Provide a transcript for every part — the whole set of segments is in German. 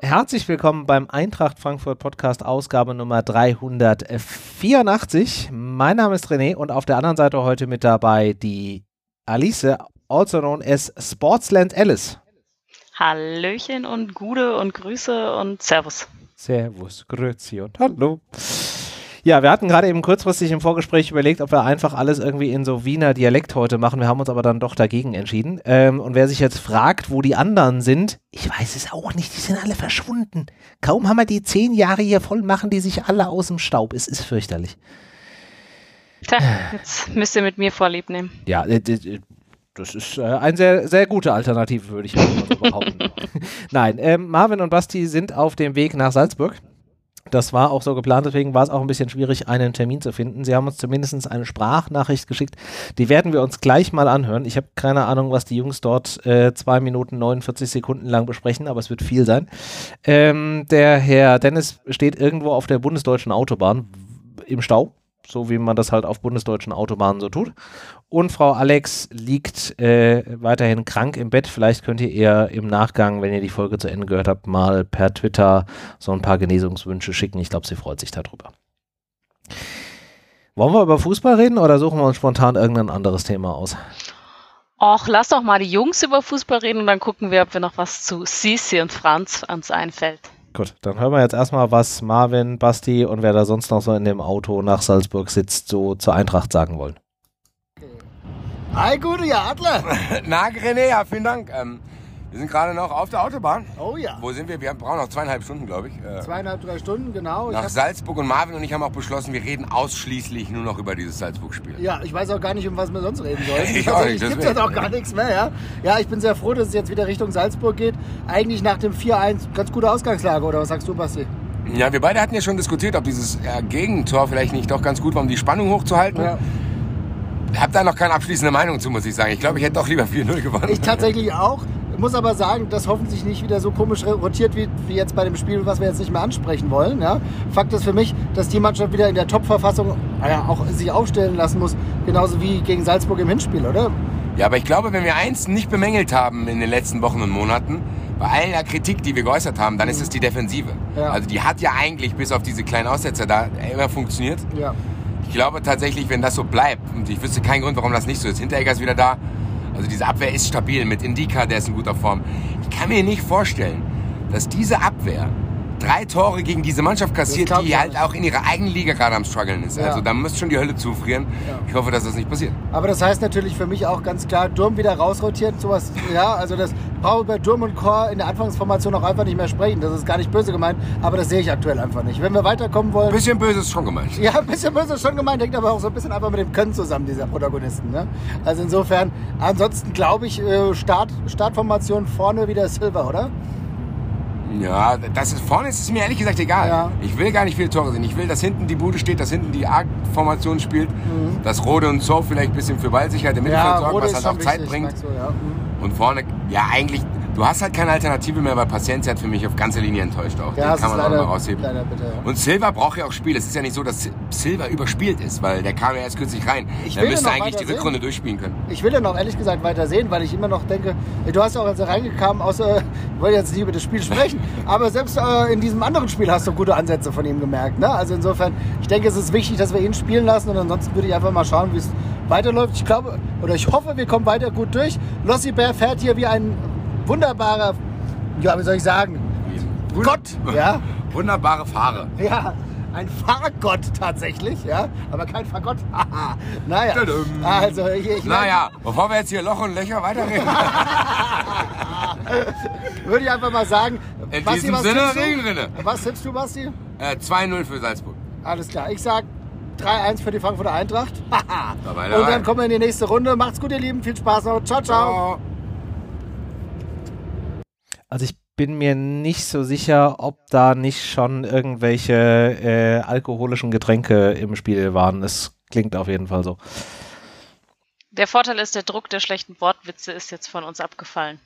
Herzlich willkommen beim Eintracht Frankfurt Podcast, Ausgabe Nummer 384. Mein Name ist René und auf der anderen Seite heute mit dabei die Alice, also known as Sportsland Alice. Hallöchen und Gude und Grüße und Servus. Servus, Grüezi und Hallo. Ja, wir hatten gerade eben kurzfristig im Vorgespräch überlegt, ob wir einfach alles irgendwie in so Wiener Dialekt heute machen. Wir haben uns aber dann doch dagegen entschieden. Und wer sich jetzt fragt, wo die anderen sind, ich weiß es auch nicht, die sind alle verschwunden. Kaum haben wir die 10 Jahre hier voll, machen die sich alle aus dem Staub. Es ist fürchterlich. Tja, jetzt müsst ihr mit mir Vorlieb nehmen. Ja, das ist eine sehr, sehr gute Alternative, würde ich mal so behaupten. Nein, Marvin und Basti sind auf dem Weg nach Salzburg. Das war auch so geplant, deswegen war es auch ein bisschen schwierig, einen Termin zu finden. Sie haben uns zumindest eine Sprachnachricht geschickt. Die werden wir uns gleich mal anhören. Ich habe keine Ahnung, was die Jungs dort 2 Minuten 49 Sekunden lang besprechen, aber es wird viel sein. Der Herr Dennis steht irgendwo auf der bundesdeutschen Autobahn im Stau, so wie man das halt auf bundesdeutschen Autobahnen so tut. Und Frau Alex liegt weiterhin krank im Bett. Vielleicht könnt ihr im Nachgang, wenn ihr die Folge zu Ende gehört habt, mal per Twitter so ein paar Genesungswünsche schicken. Ich glaube, sie freut sich darüber. Wollen wir über Fußball reden oder suchen wir uns spontan irgendein anderes Thema aus? Och, lass doch mal die Jungs über Fußball reden und dann gucken wir, ob wir noch was zu Sisi und Franz uns einfällt. Gut, dann hören wir jetzt erstmal, was Marvin, Basti und wer da sonst noch so in dem Auto nach Salzburg sitzt, so zur Eintracht sagen wollen. Hi, gute Adler. Na, René, ja, vielen Dank. Wir sind gerade noch auf der Autobahn. Oh ja. Wo sind wir? Wir brauchen noch 2,5 Stunden, glaube ich. 2,5, 3 Stunden, genau. Nach Salzburg, und Marvin und ich haben auch beschlossen, wir reden ausschließlich nur noch über dieses Salzburg-Spiel. Ja, ich weiß auch gar nicht, um was wir sonst reden sollen. Ich auch nicht, es gibt jetzt auch gar nichts mehr, ja. Ja, ich bin sehr froh, dass es jetzt wieder Richtung Salzburg geht. Eigentlich nach dem 4-1 ganz gute Ausgangslage, oder was sagst du, Basti? Ja, wir beide hatten ja schon diskutiert, ob dieses Gegentor vielleicht nicht doch ganz gut war, um die Spannung hochzuhalten. Ja. Ich habe da noch keine abschließende Meinung zu, muss ich sagen. Ich glaube, ich hätte doch lieber 4-0 gewonnen. Ich tatsächlich auch. Muss aber sagen, dass hoffentlich nicht wieder so komisch rotiert wie jetzt bei dem Spiel, was wir jetzt nicht mehr ansprechen wollen. Ja? Fakt ist für mich, dass die Mannschaft wieder in der Top-Verfassung auch sich aufstellen lassen muss, genauso wie gegen Salzburg im Hinspiel, oder? Ja, aber ich glaube, wenn wir eins nicht bemängelt haben in den letzten Wochen und Monaten, bei all der Kritik, die wir geäußert haben, dann ist es die Defensive. Ja. Also die hat ja eigentlich bis auf diese kleinen Aussetzer da immer funktioniert. Ja. Ich glaube tatsächlich, wenn das so bleibt, und ich wüsste keinen Grund, warum das nicht so ist. Hinteregger ist wieder da. Also diese Abwehr ist stabil mit Indika, der ist in guter Form. Ich kann mir nicht vorstellen, dass diese Abwehr 3 Tore gegen diese Mannschaft kassiert, die halt auch in ihrer eigenen Liga gerade am struggeln ist. Ja. Also da müsste schon die Hölle zufrieren. Ja. Ich hoffe, dass das nicht passiert. Aber das heißt natürlich für mich auch ganz klar, Durm wieder rausrotiert, sowas. Ja, also das brauche ich bei Durm und Chor in der Anfangsformation auch einfach nicht mehr sprechen. Das ist gar nicht böse gemeint, aber das sehe ich aktuell einfach nicht. Wenn wir weiterkommen wollen... Ein bisschen böse ist schon gemeint. Ja, ein bisschen böse ist schon gemeint, hängt aber auch so ein bisschen einfach mit dem Können zusammen, dieser Protagonisten. Ne? Also insofern, ansonsten glaube ich, Startformation vorne wieder Silva, oder? Ja, vorne ist es mir ehrlich gesagt egal. Ja. Ich will gar nicht viele Tore sehen. Ich will, dass hinten die Bude steht, dass hinten die A-Formation spielt, dass Rode und So vielleicht ein bisschen für Ballsicherheit im Mittelfeld sorgen, was halt auch Zeit bringt. So, ja. Und vorne, ja eigentlich, du hast halt keine Alternative mehr, weil Paciencia hat für mich auf ganzer Linie enttäuscht auch. Ja, den kann man auch leider, mal rausheben. Leider bitte, ja. Und Silva braucht ja auch Spiel. Es ist ja nicht so, dass Silva überspielt ist, weil der kam ja erst kürzlich rein. Der müsste eigentlich die Rückrunde durchspielen können. Ich will ihn auch ehrlich gesagt weiter sehen, weil ich immer noch denke, du hast ja auch, als er reingekam, ich wollte jetzt nicht über das Spiel sprechen, aber selbst in diesem anderen Spiel hast du gute Ansätze von ihm gemerkt. Ne? Also insofern, ich denke, es ist wichtig, dass wir ihn spielen lassen, und ansonsten würde ich einfach mal schauen, wie es weiterläuft. Ich glaube, oder ich hoffe, wir kommen weiter gut durch. Lossi Bär fährt hier wie ein wunderbarer, ja, wie soll ich sagen, Gott, ja. Wunderbare Fahrer. Ja, ein Fahrgott tatsächlich, ja, aber kein Fagott. Naja, also naja, bevor wir jetzt hier Loch und Löcher weiterreden. Würde ich einfach mal sagen, in Basti, diesem Sinne Regenrinne. Was tippst du, Basti? 2-0 für Salzburg. Alles klar, ich sag 3-1 für die Frankfurter Eintracht. Und dann kommen wir in die nächste Runde. Macht's gut, ihr Lieben, viel Spaß noch. Ciao, ciao. Also ich bin mir nicht so sicher, ob da nicht schon irgendwelche alkoholischen Getränke im Spiel waren. Es klingt auf jeden Fall so. Der Vorteil ist, der Druck der schlechten Wortwitze ist jetzt von uns abgefallen.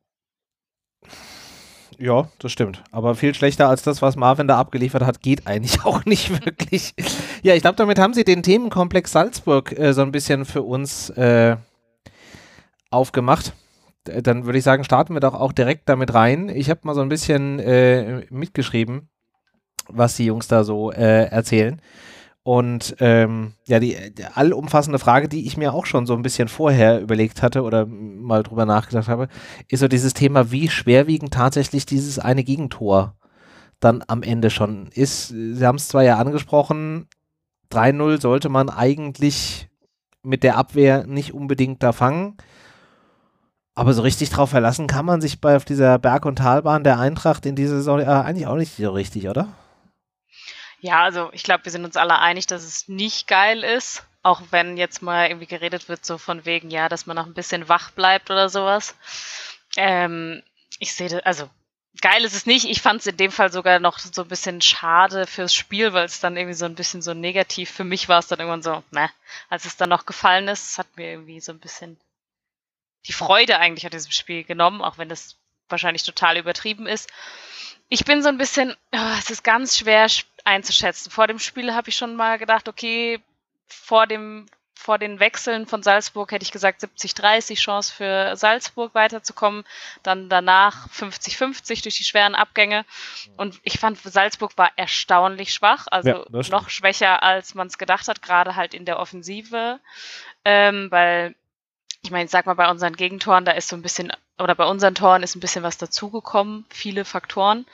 Ja, das stimmt. Aber viel schlechter als das, was Marvin da abgeliefert hat, geht eigentlich auch nicht wirklich. Ja, ich glaube, damit haben sie den Themenkomplex Salzburg so ein bisschen für uns aufgemacht. dann würde ich sagen, starten wir doch auch direkt damit rein. Ich habe mal so ein bisschen mitgeschrieben, was die Jungs da so erzählen. Und die allumfassende Frage, die ich mir auch schon so ein bisschen vorher überlegt hatte oder mal drüber nachgedacht habe, ist so dieses Thema, wie schwerwiegend tatsächlich dieses eine Gegentor dann am Ende schon ist. Sie haben es zwar ja angesprochen, 3-0 sollte man eigentlich mit der Abwehr nicht unbedingt da fangen, aber so richtig drauf verlassen kann man sich auf dieser Berg- und Talbahn der Eintracht in dieser Saison eigentlich auch nicht so richtig, oder? Ja, also ich glaube, wir sind uns alle einig, dass es nicht geil ist, auch wenn jetzt mal irgendwie geredet wird, so von wegen, ja, dass man noch ein bisschen wach bleibt oder sowas. Ich sehe das, also geil ist es nicht. Ich fand es in dem Fall sogar noch so ein bisschen schade fürs Spiel, weil es dann irgendwie so ein bisschen so negativ, für mich war es dann irgendwann so, als es dann noch gefallen ist, hat mir irgendwie so ein bisschen die Freude eigentlich an diesem Spiel genommen, auch wenn das wahrscheinlich total übertrieben ist. Ich bin so ein bisschen, es ist ganz schwer einzuschätzen. Vor dem Spiel habe ich schon mal gedacht, okay, vor den Wechseln von Salzburg hätte ich gesagt 70-30 Chance für Salzburg weiterzukommen. Dann danach 50-50 durch die schweren Abgänge. Und ich fand, Salzburg war erstaunlich schwach, also noch schwächer, als man es gedacht hat, gerade halt in der Offensive. Weil, ich meine, sag mal, bei unseren Gegentoren, da ist so ein bisschen, oder bei unseren Toren ist ein bisschen was dazugekommen, viele Faktoren.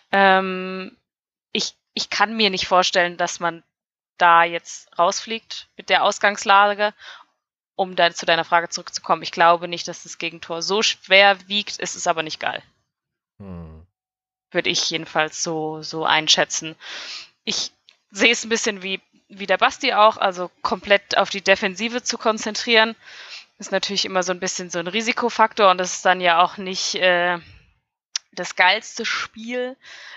Ich kann mir nicht vorstellen, dass man da jetzt rausfliegt mit der Ausgangslage, um dann zu deiner Frage zurückzukommen. Ich glaube nicht, dass das Gegentor so schwer wiegt, es ist aber nicht geil. Würde ich jedenfalls so einschätzen. Ich sehe es ein bisschen wie der Basti auch, also komplett auf die Defensive zu konzentrieren, ist natürlich immer so ein bisschen so ein Risikofaktor und das ist dann ja auch nicht das geilste Spiel.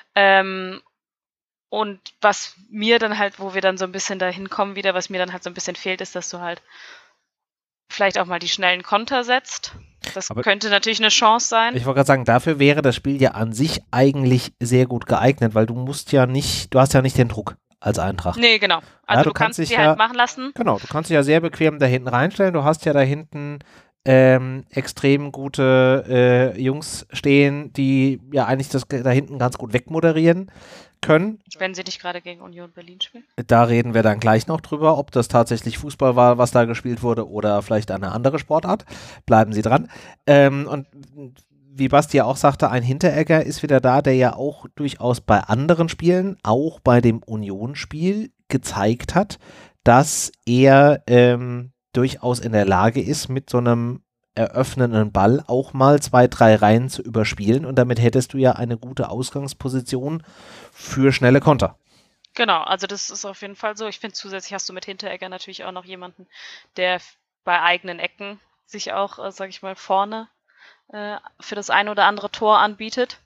Und was mir dann halt, wo wir dann so ein bisschen dahin kommen wieder, was mir dann halt so ein bisschen fehlt, ist, dass du halt vielleicht auch mal die schnellen Konter setzt. Das könnte natürlich eine Chance sein. Ich wollte gerade sagen, dafür wäre das Spiel ja an sich eigentlich sehr gut geeignet, weil du hast ja nicht den Druck als Eintracht. Nee, genau. Also ja, du kannst sie halt machen lassen. Genau, du kannst dich ja sehr bequem da hinten reinstellen. Du hast ja da hinten extrem gute Jungs stehen, die ja eigentlich das da hinten ganz gut wegmoderieren können. Wenn sie nicht gerade gegen Union Berlin spielen. Da reden wir dann gleich noch drüber, ob das tatsächlich Fußball war, was da gespielt wurde oder vielleicht eine andere Sportart. Bleiben Sie dran. Und wie Basti ja auch sagte, ein Hinteregger ist wieder da, der ja auch durchaus bei anderen Spielen, auch bei dem Union-Spiel, gezeigt hat, dass er durchaus in der Lage ist, mit so einem eröffnenden Ball auch mal 2, 3 Reihen zu überspielen und damit hättest du ja eine gute Ausgangsposition für schnelle Konter. Genau, also das ist auf jeden Fall so. Ich finde, zusätzlich hast du mit Hinteregger natürlich auch noch jemanden, der bei eigenen Ecken sich auch, sag ich mal, vorne für das ein oder andere Tor anbietet.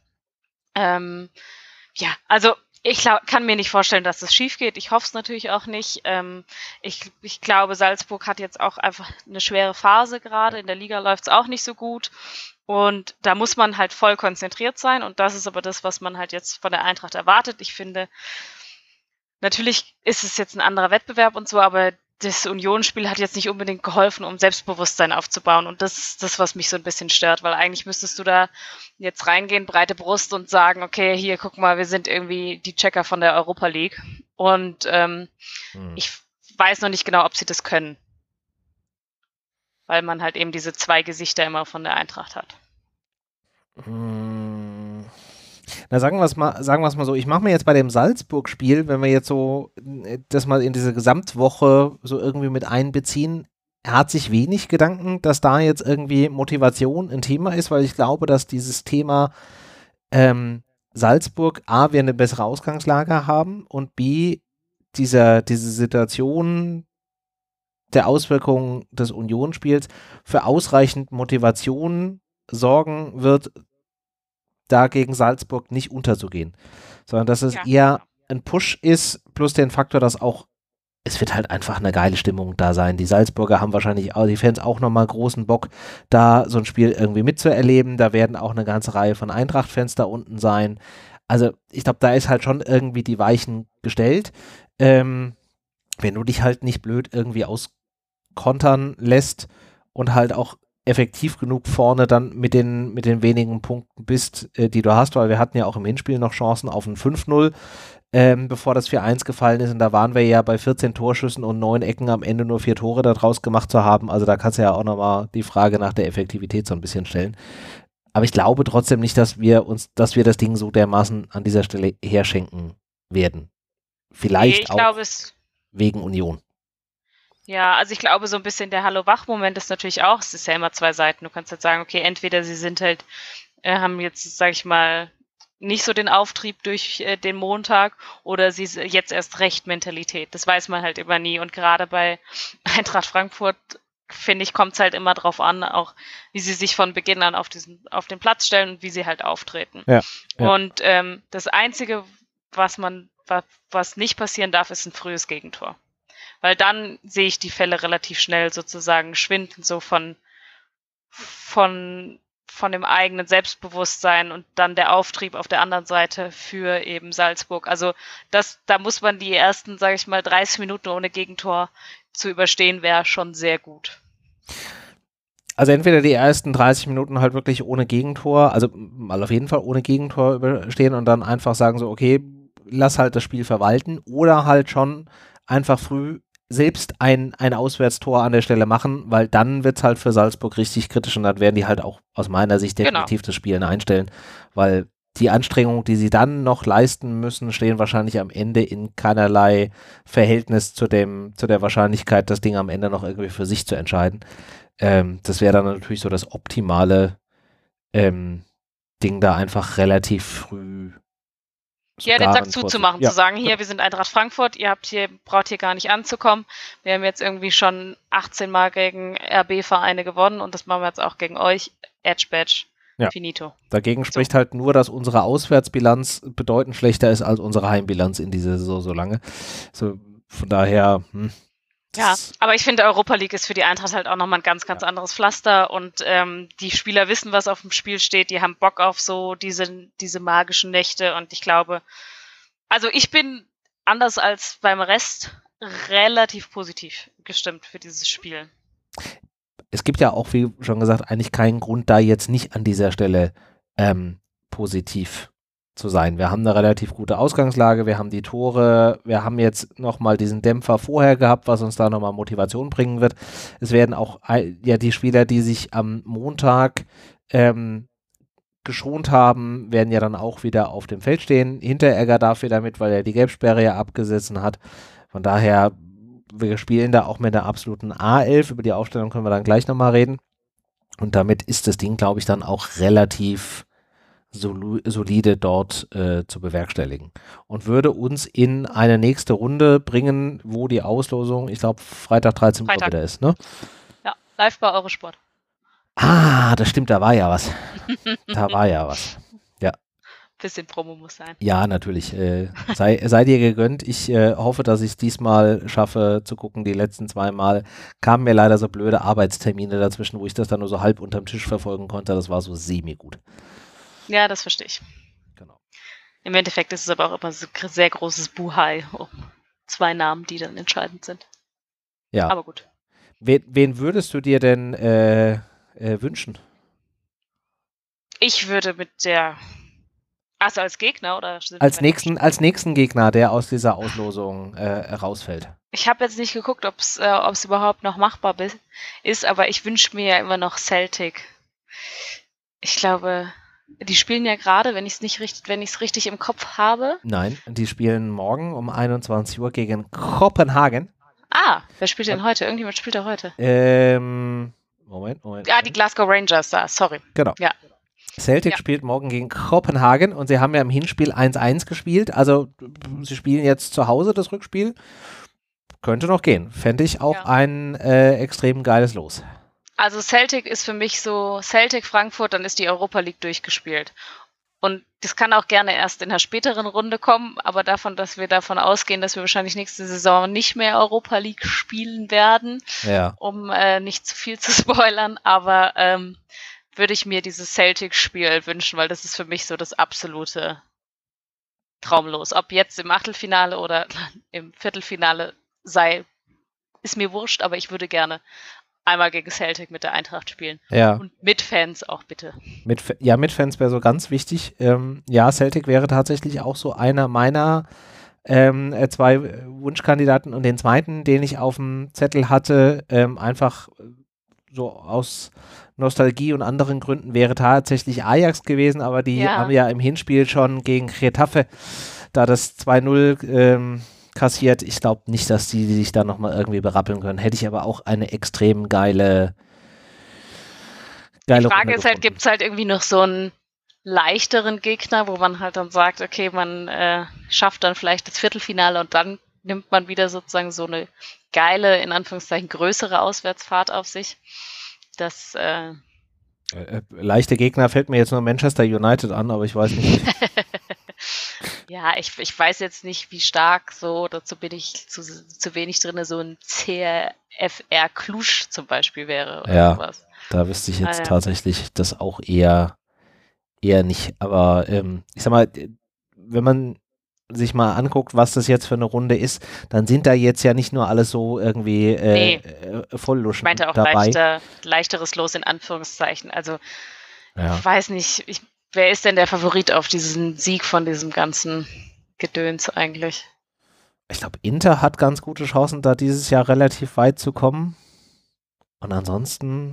Ja, also ich kann mir nicht vorstellen, dass das schief geht. Ich hoffe es natürlich auch nicht. Ich glaube, Salzburg hat jetzt auch einfach eine schwere Phase gerade. In der Liga läuft es auch nicht so gut. Und da muss man halt voll konzentriert sein. Und das ist aber das, was man halt jetzt von der Eintracht erwartet. Ich finde, natürlich ist es jetzt ein anderer Wettbewerb und so, aber das Unionsspiel hat jetzt nicht unbedingt geholfen, um Selbstbewusstsein aufzubauen. Und das ist das, was mich so ein bisschen stört, weil eigentlich müsstest du da jetzt reingehen, breite Brust und sagen, okay, hier, guck mal, wir sind irgendwie die Checker von der Europa League. Und ich weiß noch nicht genau, ob sie das können. Weil man halt eben diese 2 Gesichter immer von der Eintracht hat. Na, sagen wir es mal so, ich mache mir jetzt bei dem Salzburg-Spiel, wenn wir jetzt so das mal in diese Gesamtwoche so irgendwie mit einbeziehen, hat sich wenig Gedanken, dass da jetzt irgendwie Motivation ein Thema ist, weil ich glaube, dass dieses Thema Salzburg A, wir eine bessere Ausgangslage haben und B, diese Situation der Auswirkungen des Unionsspiels für ausreichend Motivation sorgen wird, da gegen Salzburg nicht unterzugehen, sondern dass es eher ein Push ist, plus den Faktor, dass auch, es wird halt einfach eine geile Stimmung da sein. Die Salzburger haben wahrscheinlich auch, die Fans auch nochmal großen Bock, da so ein Spiel irgendwie mitzuerleben. Da werden auch eine ganze Reihe von Eintracht-Fans da unten sein. Also ich glaube, da ist halt schon irgendwie die Weichen gestellt. Wenn du dich halt nicht blöd irgendwie auskontern lässt und halt auch effektiv genug vorne dann mit den wenigen Punkten bist, die du hast, weil wir hatten ja auch im Hinspiel noch Chancen auf ein 5-0, bevor das 4-1 gefallen ist, und da waren wir ja bei 14 Torschüssen und 9 Ecken am Ende nur 4 Tore daraus gemacht zu haben, also da kannst du ja auch nochmal die Frage nach der Effektivität so ein bisschen stellen. Aber ich glaube trotzdem nicht, dass wir das Ding so dermaßen an dieser Stelle herschenken werden. Vielleicht auch wegen Union. Ja, also ich glaube, so ein bisschen der Hallo-Wach-Moment ist natürlich auch, es ist ja immer zwei Seiten. Du kannst jetzt sagen, okay, entweder sie sind halt, haben jetzt, sag ich mal, nicht so den Auftrieb durch den Montag oder sie jetzt erst recht Mentalität. Das weiß man halt immer nie. Und gerade bei Eintracht Frankfurt, finde ich, kommt es halt immer drauf an, auch wie sie sich von Beginn an auf den Platz stellen und wie sie halt auftreten. Ja. Und das Einzige, was nicht passieren darf, ist ein frühes Gegentor. Weil dann sehe ich die Fälle relativ schnell sozusagen schwinden, so von dem eigenen Selbstbewusstsein und dann der Auftrieb auf der anderen Seite für eben Salzburg. Also da muss man die ersten, sage ich mal, 30 Minuten ohne Gegentor zu überstehen, wäre schon sehr gut. Also entweder die ersten 30 Minuten halt wirklich ohne Gegentor, also mal auf jeden Fall ohne Gegentor überstehen und dann einfach sagen so, okay, lass halt das Spiel verwalten, oder halt schon einfach früh selbst ein Auswärtstor an der Stelle machen, weil dann wird es halt für Salzburg richtig kritisch und dann werden die halt auch aus meiner Sicht definitiv das Spiel einstellen, weil die Anstrengungen, die sie dann noch leisten müssen, stehen wahrscheinlich am Ende in keinerlei Verhältnis zu der Wahrscheinlichkeit, das Ding am Ende noch irgendwie für sich zu entscheiden. Das wäre dann natürlich so das optimale Ding, da einfach relativ früh den Sack zuzumachen, zu sagen, hier, wir sind Eintracht Frankfurt, braucht hier gar nicht anzukommen. Wir haben jetzt irgendwie schon 18 Mal gegen RB-Vereine gewonnen und das machen wir jetzt auch gegen euch. Edge-Badge. Ja. Finito. Dagegen spricht halt nur, dass unsere Auswärtsbilanz bedeutend schlechter ist als unsere Heimbilanz in dieser Saison so lange. So, von daher, ja, aber ich finde, Europa League ist für die Eintracht halt auch nochmal ein ganz, ganz anderes Pflaster und die Spieler wissen, was auf dem Spiel steht, die haben Bock auf so diese magischen Nächte und ich glaube, also ich bin anders als beim Rest relativ positiv gestimmt für dieses Spiel. Es gibt ja auch, wie schon gesagt, eigentlich keinen Grund, da jetzt nicht an dieser Stelle positiv zu sein. Wir haben eine relativ gute Ausgangslage, wir haben die Tore, wir haben jetzt nochmal diesen Dämpfer vorher gehabt, was uns da nochmal Motivation bringen wird. Es werden auch die Spieler, die sich am Montag geschont haben, werden ja dann auch wieder auf dem Feld stehen. Hinteregger darf wieder mit, weil er die Gelbsperre ja abgesetzt hat. Von daher, wir spielen da auch mit der absoluten A11. Über die Aufstellung können wir dann gleich nochmal reden. Und damit ist das Ding, glaube ich, dann auch relativ solide dort zu bewerkstelligen und würde uns in eine nächste Runde bringen, wo die Auslosung, ich glaube, Freitag 13 Uhr wieder ist, ne? Ja, live bei Eurosport. Ah, das stimmt, da war ja was. Ja. Bisschen Promo muss sein. Ja, natürlich. Sei dir gegönnt. Ich hoffe, dass ich es diesmal schaffe zu gucken. Die letzten 2 Mal kamen mir leider so blöde Arbeitstermine dazwischen, wo ich das dann nur so halb unterm Tisch verfolgen konnte. Das war so semi-gut. Ja, das verstehe ich. Genau. Im Endeffekt ist es aber auch immer so ein sehr großes Buhai um 2 Namen, die dann entscheidend sind. Ja. Aber gut. Wen würdest du dir denn wünschen? Ich würde mit der als Gegner oder? Als nächsten Gegner, der aus dieser Auslosung rausfällt. Ich habe jetzt nicht geguckt, ob es überhaupt noch machbar ist, aber ich wünsche mir ja immer noch Celtic. Ich glaube, die spielen ja gerade, wenn ich es richtig im Kopf habe. Nein, die spielen morgen um 21 Uhr gegen Kopenhagen. Ah, wer spielt denn heute? Irgendjemand spielt da heute. Moment. Ja, die Glasgow Rangers da, sorry. Genau. Ja. Celtic spielt morgen gegen Kopenhagen und sie haben ja im Hinspiel 1-1 gespielt. Also sie spielen jetzt zu Hause das Rückspiel. Könnte noch gehen. Fände ich auch ein extrem geiles Los. Also Celtic ist für mich so, Celtic Frankfurt, dann ist die Europa League durchgespielt. Und das kann auch gerne erst in der späteren Runde kommen, aber dass wir davon ausgehen, dass wir wahrscheinlich nächste Saison nicht mehr Europa League spielen werden, um nicht zu viel zu spoilern, aber würde ich mir dieses Celtic-Spiel wünschen, weil das ist für mich so das absolute Traumlos. Ob jetzt im Achtelfinale oder im Viertelfinale sei, ist mir wurscht, aber ich würde gerne einmal gegen Celtic mit der Eintracht spielen. Ja. Und mit Fans auch bitte. Mit Fans wäre so ganz wichtig. Ja, Celtic wäre tatsächlich auch so einer meiner 2 Wunschkandidaten, und den zweiten, den ich auf dem Zettel hatte, einfach so aus Nostalgie und anderen Gründen, wäre tatsächlich Ajax gewesen, aber die haben ja im Hinspiel schon gegen Getafe da das 2-0 kassiert. Ich glaube nicht, dass die sich da nochmal irgendwie berappeln können. Hätte ich aber auch eine extrem geile Die Frage Runde ist halt, gefunden. gibt es halt irgendwie noch so einen leichteren Gegner, wo man halt dann sagt, okay, man schafft dann vielleicht das Viertelfinale und dann nimmt man wieder sozusagen so eine geile, in Anführungszeichen größere Auswärtsfahrt auf sich. Das leichte Gegner fällt mir jetzt nur Manchester United an, aber ich weiß nicht. ja, ich weiß jetzt nicht, wie stark so, dazu bin ich zu wenig drin, so ein CFR Cluj zum Beispiel wäre oder sowas. Da wüsste ich jetzt tatsächlich das auch eher nicht. Aber ich sag mal, wenn man sich mal anguckt, was das jetzt für eine Runde ist, dann sind da jetzt ja nicht nur alles so irgendwie Vollluschen dabei. Ich meinte auch leichteres Los in Anführungszeichen. Also ich weiß nicht, wer ist denn der Favorit auf diesen Sieg von diesem ganzen Gedöns eigentlich? Ich glaube, Inter hat ganz gute Chancen, da dieses Jahr relativ weit zu kommen. Und ansonsten,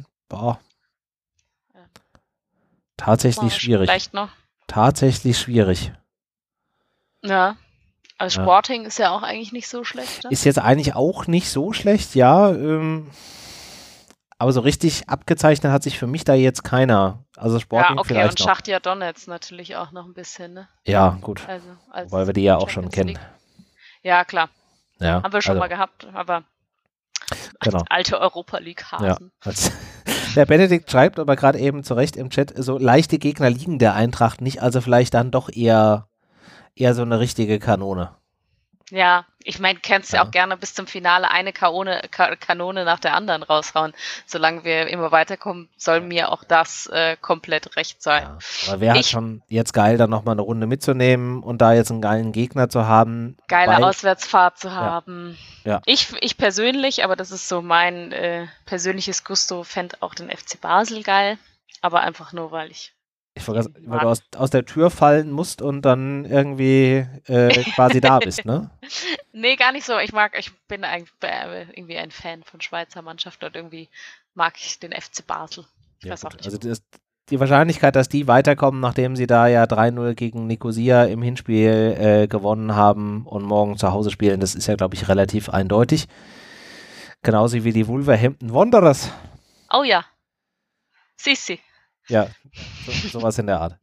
tatsächlich schwierig. Vielleicht noch. Tatsächlich schwierig. Ja, also Sporting ist ja auch eigentlich nicht so schlecht. Ne? Ist jetzt eigentlich auch nicht so schlecht, ja. Aber so richtig abgezeichnet hat sich für mich da jetzt keiner. Also Sporting vielleicht und Schachtar Donetsk natürlich auch noch ein bisschen, ne? Ja, gut. Also weil wir die ja auch schon kennen. Ja, klar. Ja, haben wir schon mal gehabt, aber alte Europa League-Hasen. Ja. Der Benedikt schreibt aber gerade eben zu Recht im Chat, so leichte Gegner liegen der Eintracht nicht, also vielleicht dann doch eher so eine richtige Kanone. Ja, ich meine, kannst ja auch gerne bis zum Finale eine Kanone nach der anderen raushauen. Solange wir immer weiterkommen, soll mir auch das komplett recht sein. Ja, aber wäre halt schon jetzt geil, dann nochmal eine Runde mitzunehmen und da jetzt einen geilen Gegner zu haben. Geile Auswärtsfahrt zu haben. Ja. Ich persönlich, aber das ist so mein persönliches Gusto, fände auch den FC Basel geil. Aber einfach nur, weil du aus der Tür fallen musst und dann irgendwie quasi da bist, ne? Nee, gar nicht so. Ich bin irgendwie ein Fan von Schweizer Mannschaften und irgendwie mag ich den FC Basel. Ich weiß auch nicht. Also die Wahrscheinlichkeit, dass die weiterkommen, nachdem sie da ja 3-0 gegen Nicosia im Hinspiel gewonnen haben und morgen zu Hause spielen, das ist ja, glaube ich, relativ eindeutig. Genauso wie die Wolverhampton Wanderers. Oh ja. Sissi. Ja, sowas in der Art.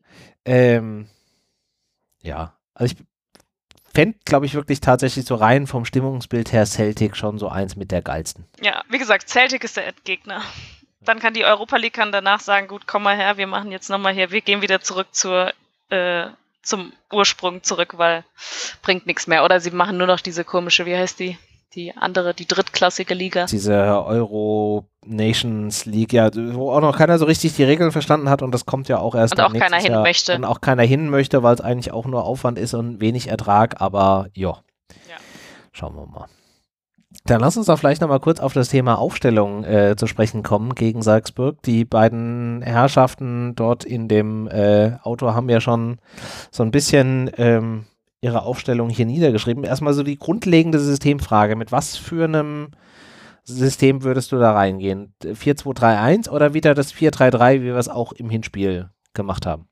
Ja, also ich fände, glaube ich, wirklich tatsächlich so rein vom Stimmungsbild her Celtic schon so eins mit der geilsten. Ja, wie gesagt, Celtic ist der Endgegner. Dann kann die Europa League danach sagen, gut, komm mal her, wir machen jetzt nochmal hier, wir gehen wieder zurück zum Ursprung zurück, weil bringt nichts mehr. Oder sie machen nur noch diese komische, wie heißt die? Die drittklassige Liga. Diese Euro Nations League, ja, wo auch noch keiner so richtig die Regeln verstanden hat, und das kommt ja auch erst und auch keiner hin möchte. Und auch keiner hin möchte, weil es eigentlich auch nur Aufwand ist und wenig Ertrag, aber ja. Schauen wir mal. Dann lass uns doch vielleicht nochmal kurz auf das Thema Aufstellung zu sprechen kommen gegen Salzburg. Die beiden Herrschaften dort in dem Auto haben ja schon so ein bisschen ihre Aufstellung hier niedergeschrieben. Erstmal so die grundlegende Systemfrage. Mit was für einem System würdest du da reingehen? 4-2-3-1 oder wieder das 4-3-3, wie wir es auch im Hinspiel gemacht haben?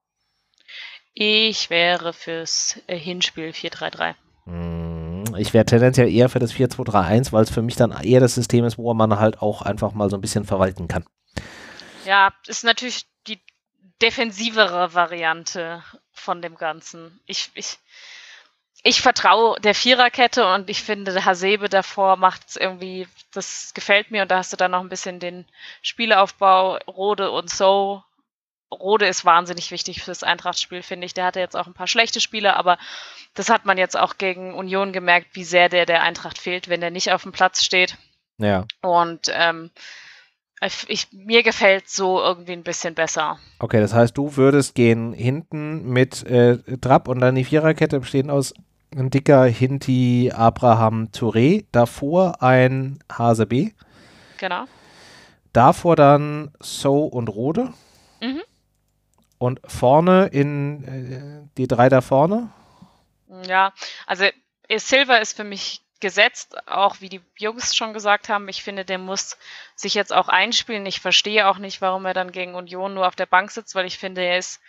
Ich wäre fürs Hinspiel 4-3-3. Ich wäre tendenziell eher für das 4-2-3-1, weil es für mich dann eher das System ist, wo man halt auch einfach mal so ein bisschen verwalten kann. Ja, ist natürlich die defensivere Variante von dem Ganzen. Ich vertraue der Viererkette und ich finde, der Hasebe davor macht es irgendwie, das gefällt mir, und da hast du dann noch ein bisschen den Spielaufbau, Rode und So. Rode ist wahnsinnig wichtig fürs Eintracht-Spiel, finde ich. Der hatte jetzt auch ein paar schlechte Spiele, aber das hat man jetzt auch gegen Union gemerkt, wie sehr der Eintracht fehlt, wenn der nicht auf dem Platz steht. Ja. Und mir gefällt so irgendwie ein bisschen besser. Okay, das heißt, du würdest gehen hinten mit Trapp und dann die Viererkette bestehen aus ein dicker Hinti, Abraham, Touré, davor ein Hasebe. Genau. davor dann So und Rode. Und vorne die drei da vorne? Ja, also Silva ist für mich gesetzt, auch wie die Jungs schon gesagt haben. Ich finde, der muss sich jetzt auch einspielen. Ich verstehe auch nicht, warum er dann gegen Union nur auf der Bank sitzt, weil ich finde,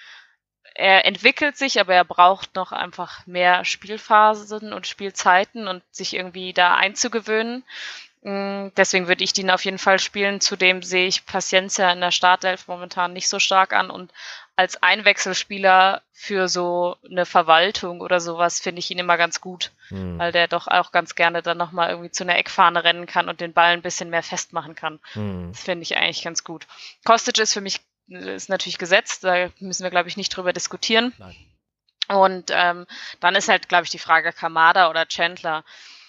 er entwickelt sich, aber er braucht noch einfach mehr Spielphasen und Spielzeiten und sich irgendwie da einzugewöhnen. Deswegen würde ich den auf jeden Fall spielen. Zudem sehe ich Paciencia in der Startelf momentan nicht so stark an und als Einwechselspieler für so eine Verwaltung oder sowas finde ich ihn immer ganz gut, weil der doch auch ganz gerne dann nochmal irgendwie zu einer Eckfahne rennen kann und den Ball ein bisschen mehr festmachen kann. Das finde ich eigentlich ganz gut. Kostic ist für mich ist natürlich gesetzt, da müssen wir, glaube ich, nicht drüber diskutieren. Nein. Und dann ist halt, glaube ich, die Frage Kamada oder Chandler.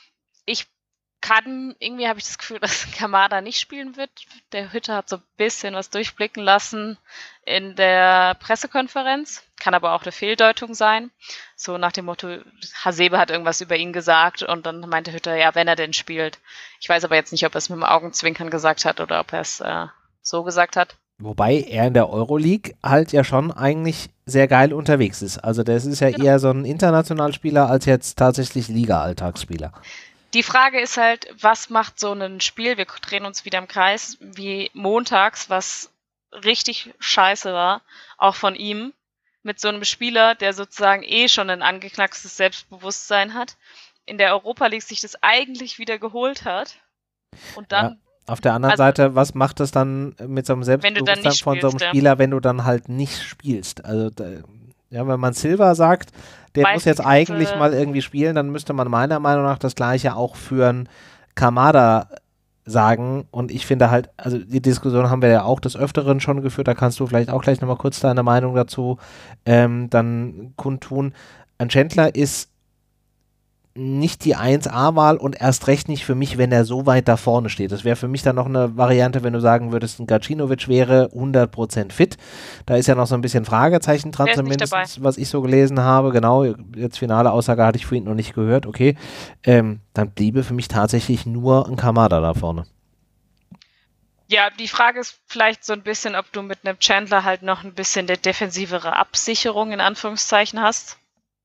Irgendwie habe ich das Gefühl, dass Kamada nicht spielen wird. Der Hütter hat so ein bisschen was durchblicken lassen in der Pressekonferenz. Kann aber auch eine Fehldeutung sein. So nach dem Motto, Hasebe hat irgendwas über ihn gesagt und dann meinte Hütter, ja, wenn er denn spielt. Ich weiß aber jetzt nicht, ob er es mit dem Augenzwinkern gesagt hat oder ob er es so gesagt hat. Wobei er in der Euroleague halt ja schon eigentlich sehr geil unterwegs ist. Also das ist ja eher so ein Internationalspieler als jetzt tatsächlich Liga-Alltagsspieler. Die Frage ist halt, was macht so ein Spiel, wir drehen uns wieder im Kreis, wie montags, was richtig scheiße war, auch von ihm, mit so einem Spieler, der sozusagen schon ein angeknackstes Selbstbewusstsein hat, in der Europa League sich das eigentlich wieder geholt hat und dann... Ja. Auf der anderen Seite, was macht das dann mit so einem Selbstbewusstsein von so einem Spieler, wenn du dann halt nicht spielst? Also wenn man Silva sagt, der muss jetzt eigentlich mal irgendwie spielen, dann müsste man meiner Meinung nach das Gleiche auch für einen Kamada sagen. Und ich finde halt, also die Diskussion haben wir ja auch des Öfteren schon geführt, da kannst du vielleicht auch gleich nochmal kurz deine Meinung dazu dann kundtun. Ein Chandler ist nicht die 1A-Wahl und erst recht nicht für mich, wenn er so weit da vorne steht. Das wäre für mich dann noch eine Variante, wenn du sagen würdest, ein Gacinovic wäre 100% fit. Da ist ja noch so ein bisschen Fragezeichen dran, zumindest, was ich so gelesen habe. Genau, jetzt finale Aussage hatte ich vorhin noch nicht gehört. Okay, dann bliebe für mich tatsächlich nur ein Kamada da vorne. Ja, die Frage ist vielleicht so ein bisschen, ob du mit einem Chandler halt noch ein bisschen eine defensivere Absicherung in Anführungszeichen hast.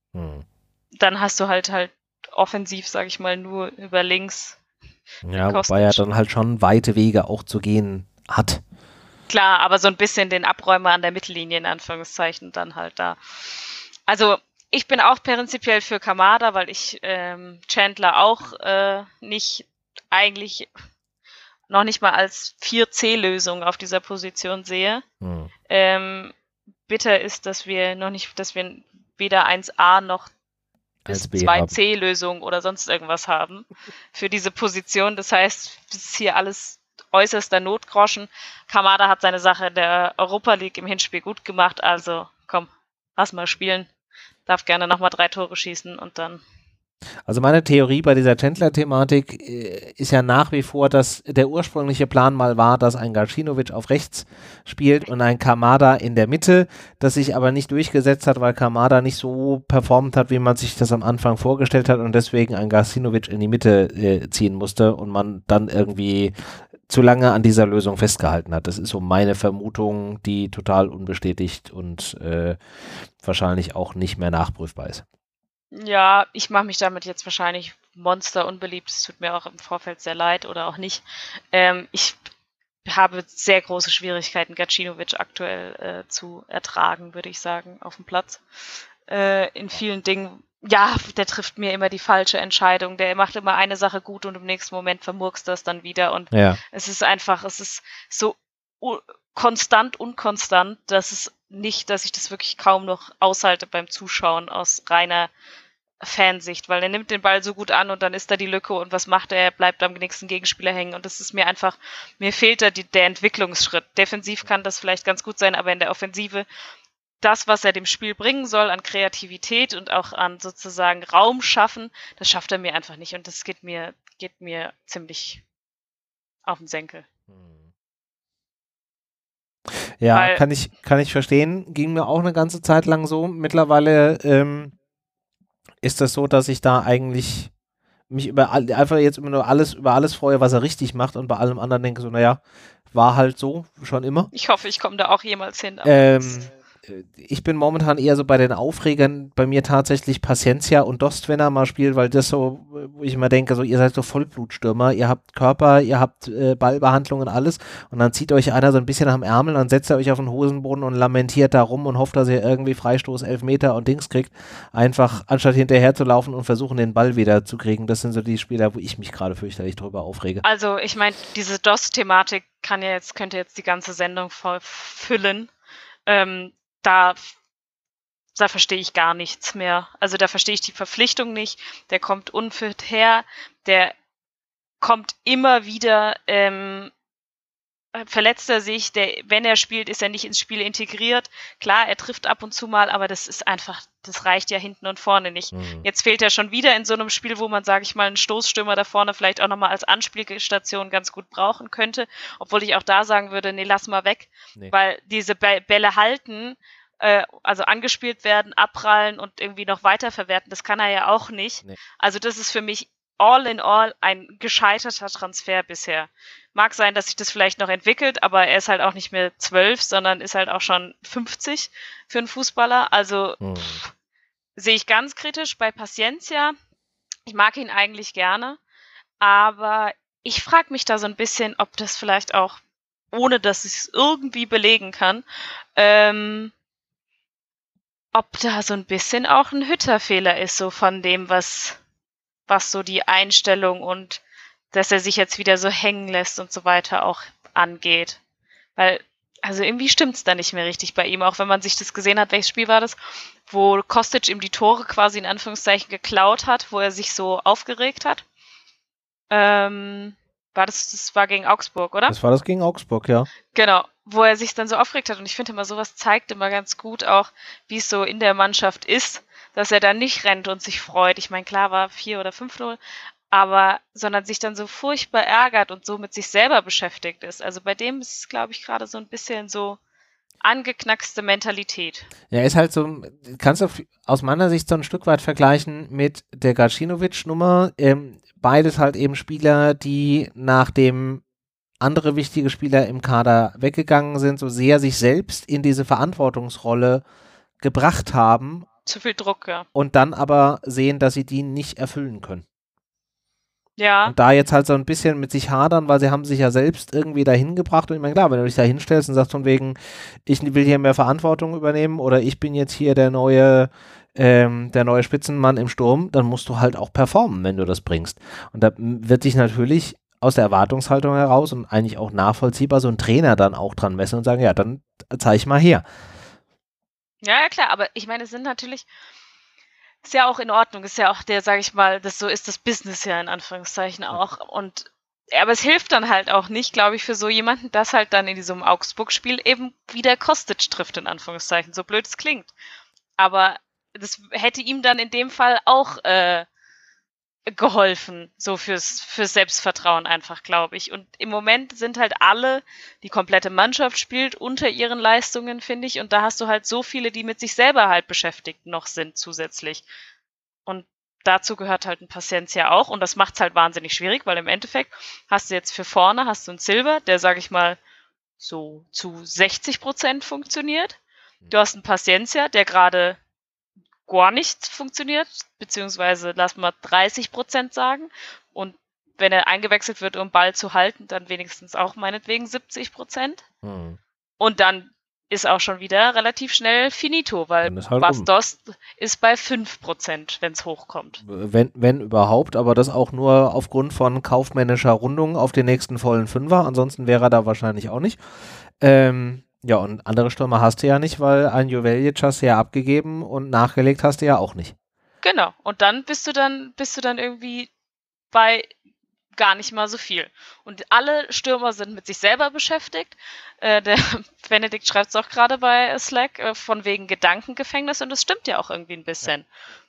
Dann hast du halt offensiv, sage ich mal, nur über links. Ja, wobei er dann halt schon weite Wege auch zu gehen hat. Klar, aber so ein bisschen den Abräumer an der Mittellinie in Anführungszeichen dann halt da. Also ich bin auch prinzipiell für Kamada, weil ich Chandler auch noch nicht mal als 4C-Lösung auf dieser Position sehe. Bitter ist, dass wir weder 1A noch bis 2C-Lösung oder sonst irgendwas haben für diese Position. Das heißt, es ist hier alles äußerster Notgroschen. Kamada hat seine Sache in der Europa League im Hinspiel gut gemacht, also komm, lass mal spielen. Darf gerne nochmal 3 Tore schießen und dann... Also meine Theorie bei dieser Chandler-Thematik ist ja nach wie vor, dass der ursprüngliche Plan mal war, dass ein Gacinovic auf rechts spielt und ein Kamada in der Mitte, das sich aber nicht durchgesetzt hat, weil Kamada nicht so performt hat, wie man sich das am Anfang vorgestellt hat und deswegen ein Gacinovic in die Mitte ziehen musste und man dann irgendwie zu lange an dieser Lösung festgehalten hat. Das ist so meine Vermutung, die total unbestätigt und wahrscheinlich auch nicht mehr nachprüfbar ist. Ja, ich mache mich damit jetzt wahrscheinlich monster unbeliebt. Es tut mir auch im Vorfeld sehr leid oder auch nicht. Ich habe sehr große Schwierigkeiten, Gacinovic aktuell zu ertragen, würde ich sagen, auf dem Platz. In vielen Dingen, ja, der trifft mir immer die falsche Entscheidung. Der macht immer eine Sache gut und im nächsten Moment vermurkst das dann wieder. Und es ist so unkonstant, dass ich das wirklich kaum noch aushalte beim Zuschauen aus reiner Fansicht, weil er nimmt den Ball so gut an und dann ist da die Lücke und was macht er? Er bleibt am nächsten Gegenspieler hängen und das ist mir fehlt da der Entwicklungsschritt. Defensiv kann das vielleicht ganz gut sein, aber in der Offensive das, was er dem Spiel bringen soll an Kreativität und auch an sozusagen Raum schaffen, das schafft er mir einfach nicht und das geht mir ziemlich auf den Senkel. Ja, kann ich verstehen. Ging mir auch eine ganze Zeit lang so. Mittlerweile ist das so, dass ich da eigentlich mich einfach jetzt immer nur über alles freue, was er richtig macht und bei allem anderen denke so, naja, war halt so, schon immer. Ich hoffe, ich komme da auch jemals hin. Ich bin momentan eher so bei den Aufregern, bei mir tatsächlich Paciencia und Dost, wenn er mal spielt, weil das so, wo ich immer denke, so ihr seid so Vollblutstürmer, ihr habt Körper, ihr habt Ballbehandlung und alles und dann zieht euch einer so ein bisschen am Ärmel, dann setzt er euch auf den Hosenboden und lamentiert da rum und hofft, dass ihr irgendwie Freistoß, Elfmeter und Dings kriegt, einfach anstatt hinterher zu laufen und versuchen, den Ball wieder zu kriegen. Das sind so die Spieler, wo ich mich gerade fürchterlich drüber aufrege. Also ich meine, diese Dost-Thematik könnte jetzt die ganze Sendung voll füllen. Da verstehe ich gar nichts mehr. Also da verstehe ich die Verpflichtung nicht. Der kommt unfit her. Der kommt immer wieder, verletzt er sich. Wenn er spielt, ist er nicht ins Spiel integriert. Klar, er trifft ab und zu mal, aber das ist einfach, das reicht ja hinten und vorne nicht. Jetzt fehlt er schon wieder in so einem Spiel, wo man, sage ich mal, einen Stoßstürmer da vorne vielleicht auch nochmal als Anspielstation ganz gut brauchen könnte. Obwohl ich auch da sagen würde, nee, lass mal weg. Nee. Weil diese Bälle halten, also angespielt werden, abprallen und irgendwie noch weiterverwerten, das kann er ja auch nicht. Nee. Also das ist für mich all in all ein gescheiterter Transfer bisher. Mag sein, dass sich das vielleicht noch entwickelt, aber er ist halt auch nicht mehr 12, sondern ist halt auch schon 50 für einen Fußballer. Also sehe ich ganz kritisch bei Paciencia. Ich mag ihn eigentlich gerne, aber ich frage mich da so ein bisschen, ob das vielleicht auch, ohne dass ich es irgendwie belegen kann, ob da so ein bisschen auch ein Hütter-Fehler ist, so von dem, was so die Einstellung und dass er sich jetzt wieder so hängen lässt und so weiter auch angeht. Weil, also irgendwie stimmt's da nicht mehr richtig bei ihm, auch wenn man sich das gesehen hat, welches Spiel war das, wo Kostic ihm die Tore quasi in Anführungszeichen geklaut hat, wo er sich so aufgeregt hat. Das war gegen Augsburg, oder? Das war das gegen Augsburg, ja. Genau, wo er sich dann so aufgeregt hat. Und ich finde immer, sowas zeigt immer ganz gut auch, wie es so in der Mannschaft ist, dass er da nicht rennt und sich freut. Ich meine, klar war 4 oder 5-0, sondern sich dann so furchtbar ärgert und so mit sich selber beschäftigt ist. Also bei dem ist es, glaube ich, gerade so ein bisschen so angeknackste Mentalität. Ja, ist halt so, kannst du aus meiner Sicht so ein Stück weit vergleichen mit der Gacinovic-Nummer. Beides halt eben Spieler, die nachdem andere wichtige Spieler im Kader weggegangen sind, so sehr sich selbst in diese Verantwortungsrolle gebracht haben. Zu viel Druck, ja. Und dann aber sehen, dass sie die nicht erfüllen können. Ja. Und da jetzt halt so ein bisschen mit sich hadern, weil sie haben sich ja selbst irgendwie dahin gebracht. Und ich meine, klar, wenn du dich da hinstellst und sagst von wegen, ich will hier mehr Verantwortung übernehmen oder ich bin jetzt hier der neue Spitzenmann im Sturm, dann musst du halt auch performen, wenn du das bringst. Und da wird sich natürlich aus der Erwartungshaltung heraus und eigentlich auch nachvollziehbar so ein Trainer dann auch dran messen und sagen, ja, dann zeig mal her. Ja, klar, aber ich meine, es sind natürlich, ist ja auch in Ordnung, ist ja auch der, sage ich mal, so ist das Business ja in Anführungszeichen auch. Aber es hilft dann halt auch nicht, glaube ich, für so jemanden, dass halt dann in diesem Augsburg-Spiel eben wieder Kostic trifft, in Anführungszeichen, so blöd es klingt. Aber das hätte ihm dann in dem Fall auch geholfen, so fürs Selbstvertrauen einfach, glaube ich. Und im Moment sind halt alle, die komplette Mannschaft spielt unter ihren Leistungen, finde ich. Und da hast du halt so viele, die mit sich selber halt beschäftigt noch sind zusätzlich. Und dazu gehört halt ein Paciencia auch. Und das macht es halt wahnsinnig schwierig, weil im Endeffekt hast du jetzt für vorne, hast du einen Silva, der, sage ich mal, so zu 60% funktioniert. Du hast einen Paciencia, der gerade gar nichts funktioniert, beziehungsweise lass mal 30% sagen. Und wenn er eingewechselt wird, um Ball zu halten, dann wenigstens auch meinetwegen 70%. Und dann ist auch schon wieder relativ schnell finito, weil halt Bas Dost ist bei 5%, wenn es hochkommt. Wenn überhaupt, aber das auch nur aufgrund von kaufmännischer Rundung auf den nächsten vollen Fünfer, ansonsten wäre er da wahrscheinlich auch nicht. Ja, und andere Stürmer hast du ja nicht, weil ein Joveljic hast du ja abgegeben und nachgelegt hast du ja auch nicht. Genau, und dann bist du dann irgendwie bei gar nicht mal so viel. Und alle Stürmer sind mit sich selber beschäftigt. Der Benedikt schreibt es auch gerade bei Slack, von wegen Gedankengefängnis, und das stimmt ja auch irgendwie ein bisschen.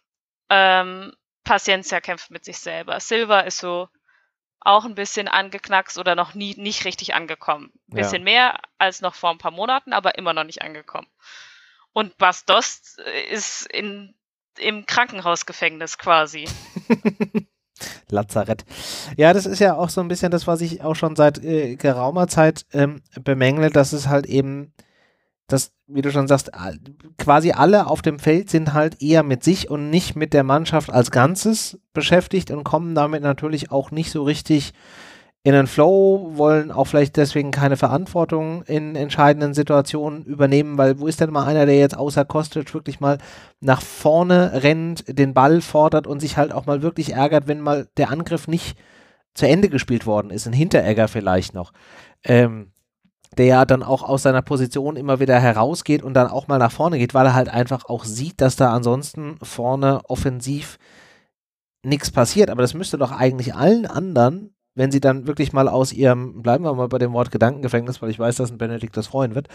Paciencia kämpft mit sich selber. Silva ist so auch ein bisschen angeknackst oder noch nicht richtig angekommen. Ein bisschen mehr als noch vor ein paar Monaten, aber immer noch nicht angekommen. Und Bas Dost ist im Krankenhausgefängnis quasi. Lazarett. Ja, das ist ja auch so ein bisschen das, was ich auch schon seit geraumer Zeit bemängle, dass es halt eben, dass, wie du schon sagst, quasi alle auf dem Feld sind halt eher mit sich und nicht mit der Mannschaft als Ganzes beschäftigt und kommen damit natürlich auch nicht so richtig in den Flow, wollen auch vielleicht deswegen keine Verantwortung in entscheidenden Situationen übernehmen, weil wo ist denn mal einer, der jetzt außer Kostic wirklich mal nach vorne rennt, den Ball fordert und sich halt auch mal wirklich ärgert, wenn mal der Angriff nicht zu Ende gespielt worden ist, ein Hinteregger vielleicht noch, der ja dann auch aus seiner Position immer wieder herausgeht und dann auch mal nach vorne geht, weil er halt einfach auch sieht, dass da ansonsten vorne offensiv nichts passiert, aber das müsste doch eigentlich allen anderen, wenn sie dann wirklich mal aus ihrem, bleiben wir mal bei dem Wort Gedankengefängnis, weil ich weiß, dass ein Benedikt das freuen wird,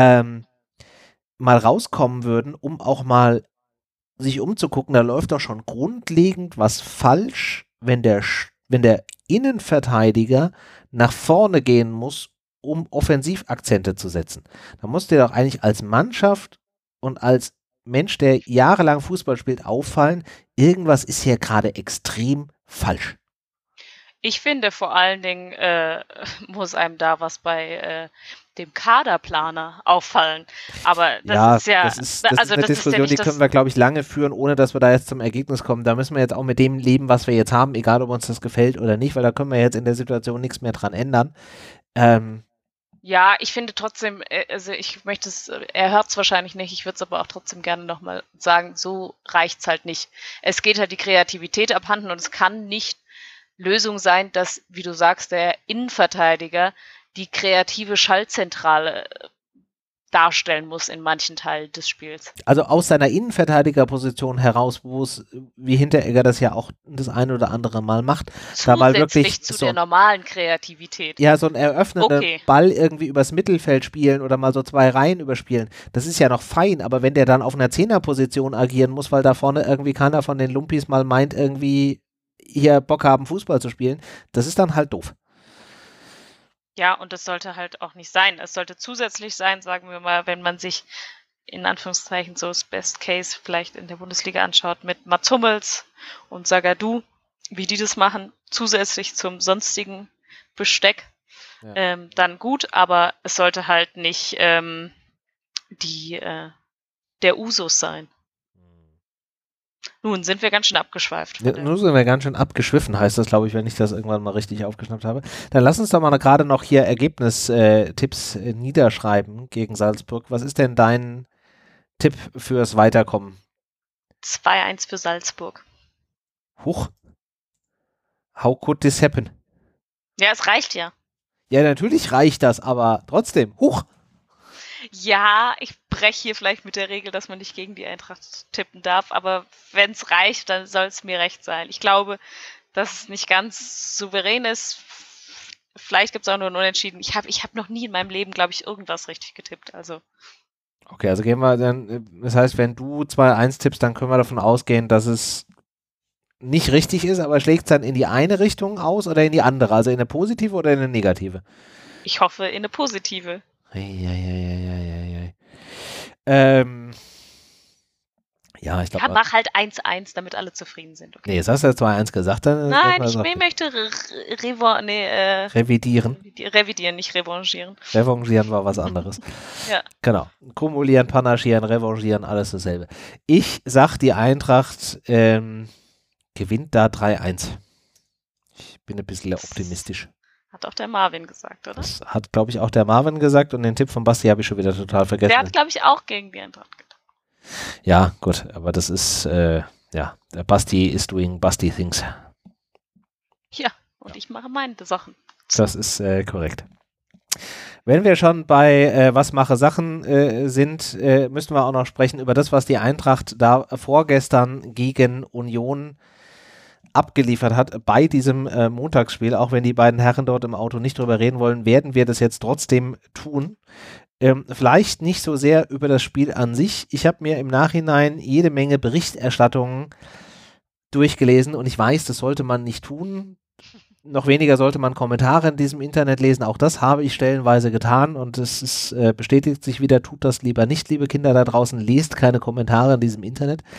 mal rauskommen würden, um auch mal sich umzugucken, da läuft doch schon grundlegend was falsch, wenn der Innenverteidiger nach vorne gehen muss, um Offensivakzente zu setzen. Da muss dir doch eigentlich als Mannschaft und als Mensch, der jahrelang Fußball spielt, auffallen, irgendwas ist hier gerade extrem falsch. Ich finde vor allen Dingen muss einem da was bei dem Kaderplaner auffallen. Aber das ist eine Diskussion, die können wir, glaube ich, lange führen, ohne dass wir da jetzt zum Ergebnis kommen. Da müssen wir jetzt auch mit dem leben, was wir jetzt haben, egal ob uns das gefällt oder nicht, weil da können wir jetzt in der Situation nichts mehr dran ändern. Ja, ich finde trotzdem, also ich möchte es, er hört es wahrscheinlich nicht, ich würde es aber auch trotzdem gerne nochmal sagen, so reicht es halt nicht. Es geht halt die Kreativität abhanden und es kann nicht Lösung sein, dass, wie du sagst, der Innenverteidiger die kreative Schaltzentrale darstellen muss in manchen Teilen des Spiels. Also aus seiner Innenverteidigerposition heraus, wo es, wie Hinteregger das ja auch das ein oder andere Mal macht, da mal wirklich zu der normalen Kreativität. Ja, so ein eröffnender Ball irgendwie übers Mittelfeld spielen oder mal so 2 Reihen überspielen, das ist ja noch fein, aber wenn der dann auf einer Zehnerposition agieren muss, weil da vorne irgendwie keiner von den Lumpis mal meint, irgendwie hier Bock haben, Fußball zu spielen, das ist dann halt doof. Ja, und das sollte halt auch nicht sein. Es sollte zusätzlich sein, sagen wir mal, wenn man sich in Anführungszeichen so das Best Case vielleicht in der Bundesliga anschaut mit Mats Hummels und Zagadou, wie die das machen, zusätzlich zum sonstigen Besteck, dann gut, aber es sollte halt nicht der Usus sein. Nun sind wir ganz schön abgeschweift. Nun sind wir ganz schön abgeschwiffen, heißt das, glaube ich, wenn ich das irgendwann mal richtig aufgeschnappt habe. Dann lass uns doch mal gerade noch hier Ergebnistipps niederschreiben gegen Salzburg. Was ist denn dein Tipp fürs Weiterkommen? 2-1 für Salzburg. Huch. How could this happen? Ja, es reicht ja. Ja, natürlich reicht das, aber trotzdem. Huch. Ja, ich breche hier vielleicht mit der Regel, dass man nicht gegen die Eintracht tippen darf, aber wenn es reicht, dann soll es mir recht sein. Ich glaube, dass es nicht ganz souverän ist. Vielleicht gibt es auch nur ein Unentschieden. Ich hab noch nie in meinem Leben, glaube ich, irgendwas richtig getippt. Also. Okay, also gehen wir dann, das heißt, wenn du 2-1 tippst, dann können wir davon ausgehen, dass es nicht richtig ist, aber schlägt es dann in die eine Richtung aus oder in die andere? Also in eine positive oder in eine negative? Ich hoffe, in eine positive. Ja, ich glaube. Mach halt 1-1, damit alle zufrieden sind. Okay. Nee, jetzt hast du ja 2-1 gesagt. Dann nein, ich möchte revidieren. Revidieren, nicht revanchieren. Revanchieren war was anderes. Ja. Genau. Kumulieren, panaschieren, revanchieren, alles dasselbe. Ich sag, die Eintracht gewinnt da 3-1. Ich bin ein bisschen optimistisch. Hat auch der Marvin gesagt, oder? Das hat, glaube ich, auch der Marvin gesagt und den Tipp von Basti habe ich schon wieder total vergessen. Der hat, glaube ich, auch gegen die Eintracht gedacht. Ja, gut, aber das ist, der Basti is doing Basti things. Ja, und ich mache meine Sachen. Das ist korrekt. Wenn wir schon bei Was mache Sachen sind, müssen wir auch noch sprechen über das, was die Eintracht da vorgestern gegen Union abgeliefert hat bei diesem Montagsspiel. Auch wenn die beiden Herren dort im Auto nicht drüber reden wollen, werden wir das jetzt trotzdem tun. Vielleicht nicht so sehr über das Spiel an sich. Ich habe mir im Nachhinein jede Menge Berichterstattungen durchgelesen und ich weiß, das sollte man nicht tun. Noch weniger sollte man Kommentare in diesem Internet lesen. Auch das habe ich stellenweise getan und es ist, bestätigt sich wieder, tut das lieber nicht, liebe Kinder da draußen, lest keine Kommentare in diesem Internet.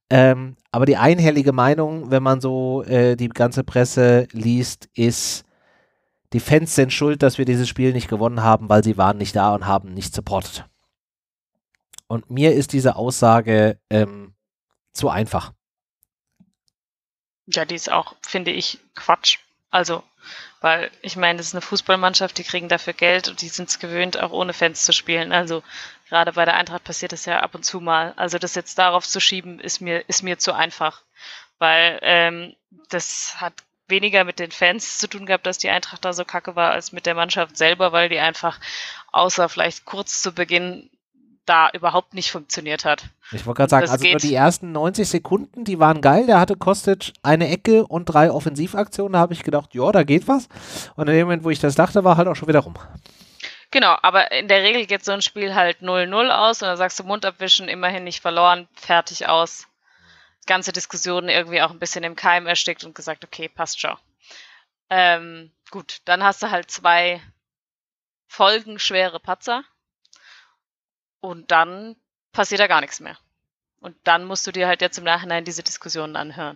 Aber die einhellige Meinung, wenn man so die ganze Presse liest, ist, die Fans sind schuld, dass wir dieses Spiel nicht gewonnen haben, weil sie waren nicht da und haben nicht supportet. Und mir ist diese Aussage zu einfach. Ja, die ist auch, finde ich, Quatsch. Also, weil ich meine, das ist eine Fußballmannschaft, die kriegen dafür Geld und die sind es gewöhnt, auch ohne Fans zu spielen. Also gerade bei der Eintracht passiert das ja ab und zu mal. Also das jetzt darauf zu schieben, ist mir zu einfach. Weil das hat weniger mit den Fans zu tun gehabt, dass die Eintracht da so kacke war, als mit der Mannschaft selber, weil die einfach außer vielleicht kurz zu Beginn da überhaupt nicht funktioniert hat. Ich wollte gerade sagen, also nur die ersten 90 Sekunden, die waren geil. Da hatte Kostic eine Ecke und 3 Offensivaktionen. Da habe ich gedacht, ja, da geht was. Und in dem Moment, wo ich das dachte, war halt auch schon wieder rum. Genau, aber in der Regel geht so ein Spiel halt 0-0 aus und dann sagst du Mund abwischen, immerhin nicht verloren, fertig aus. Ganze Diskussion irgendwie auch ein bisschen im Keim erstickt und gesagt, okay, passt schon. Gut, dann hast du halt 2 folgenschwere Patzer. Und dann passiert da gar nichts mehr. Und dann musst du dir halt jetzt im Nachhinein diese Diskussionen anhören.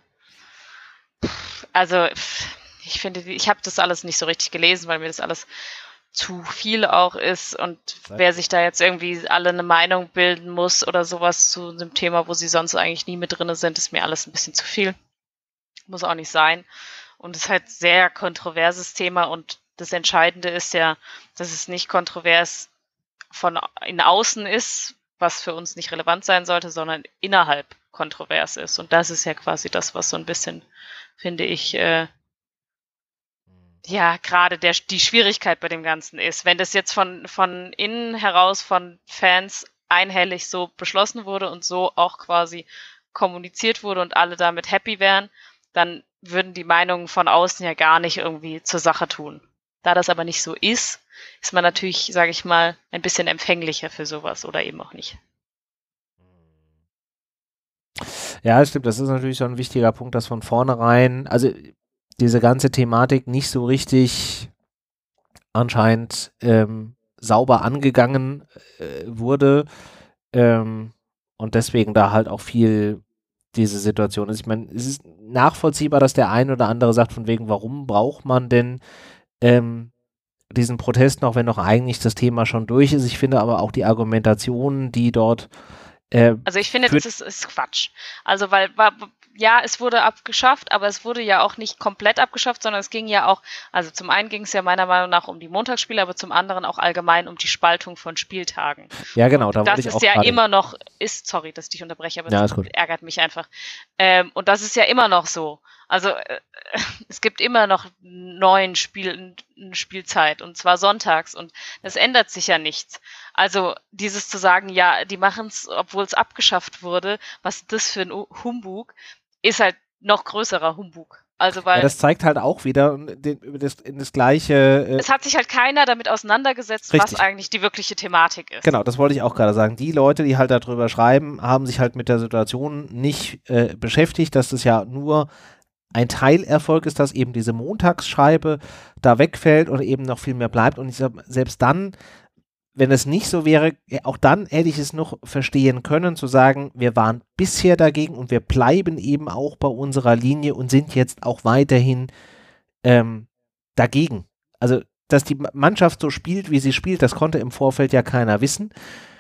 Also, ich finde, ich habe das alles nicht so richtig gelesen, weil mir das alles zu viel auch ist. Und wer sich da jetzt irgendwie alle eine Meinung bilden muss oder sowas zu einem Thema, wo sie sonst eigentlich nie mit drin sind, ist mir alles ein bisschen zu viel. Muss auch nicht sein. Und es ist halt ein sehr kontroverses Thema. Und das Entscheidende ist ja, dass es nicht kontrovers von in außen ist, was für uns nicht relevant sein sollte, sondern innerhalb kontrovers ist. Und das ist ja quasi das, was so ein bisschen, finde ich, gerade die Schwierigkeit bei dem Ganzen ist. Wenn das jetzt von innen heraus von Fans einhellig so beschlossen wurde und so auch quasi kommuniziert wurde und alle damit happy wären, dann würden die Meinungen von außen ja gar nicht irgendwie zur Sache tun. Da das aber nicht so ist man natürlich, sage ich mal, ein bisschen empfänglicher für sowas oder eben auch nicht. Ja, das stimmt. Das ist natürlich so ein wichtiger Punkt, dass von vornherein, also diese ganze Thematik nicht so richtig anscheinend sauber angegangen wurde und deswegen da halt auch viel diese Situation ist. Ich meine, es ist nachvollziehbar, dass der ein oder andere sagt, von wegen, warum braucht man denn diesen Protest noch, wenn doch eigentlich das Thema schon durch ist. Ich finde aber auch die Argumentation, die dort also ich finde, das ist Quatsch. Also weil, ja, es wurde abgeschafft, aber es wurde ja auch nicht komplett abgeschafft, sondern es ging ja auch, also zum einen ging es ja meiner Meinung nach um die Montagsspiele, aber zum anderen auch allgemein um die Spaltung von Spieltagen. Ja, genau. Da das ist ja immer noch, sorry, dass ich dich unterbreche, aber das ärgert mich einfach. Und das ist ja immer noch so. Also es gibt immer noch 9 Spielzeit und zwar sonntags und das ändert sich ja nichts. Also dieses zu sagen, ja, die machen es, obwohl es abgeschafft wurde, was das für ein Humbug, ist halt noch größerer Humbug. Also weil das zeigt halt auch wieder in das gleiche. Es hat sich halt keiner damit auseinandergesetzt, richtig, was eigentlich die wirkliche Thematik ist. Genau, das wollte ich auch gerade sagen. Die Leute, die halt darüber schreiben, haben sich halt mit der Situation nicht beschäftigt, dass das ja nur ein Teilerfolg ist, dass eben diese Montagsscheibe da wegfällt und eben noch viel mehr bleibt. Und ich sag, selbst dann, wenn es nicht so wäre, auch dann hätte ich es noch verstehen können, zu sagen, wir waren bisher dagegen und wir bleiben eben auch bei unserer Linie und sind jetzt auch weiterhin dagegen. Also, dass die Mannschaft so spielt, wie sie spielt, das konnte im Vorfeld ja keiner wissen.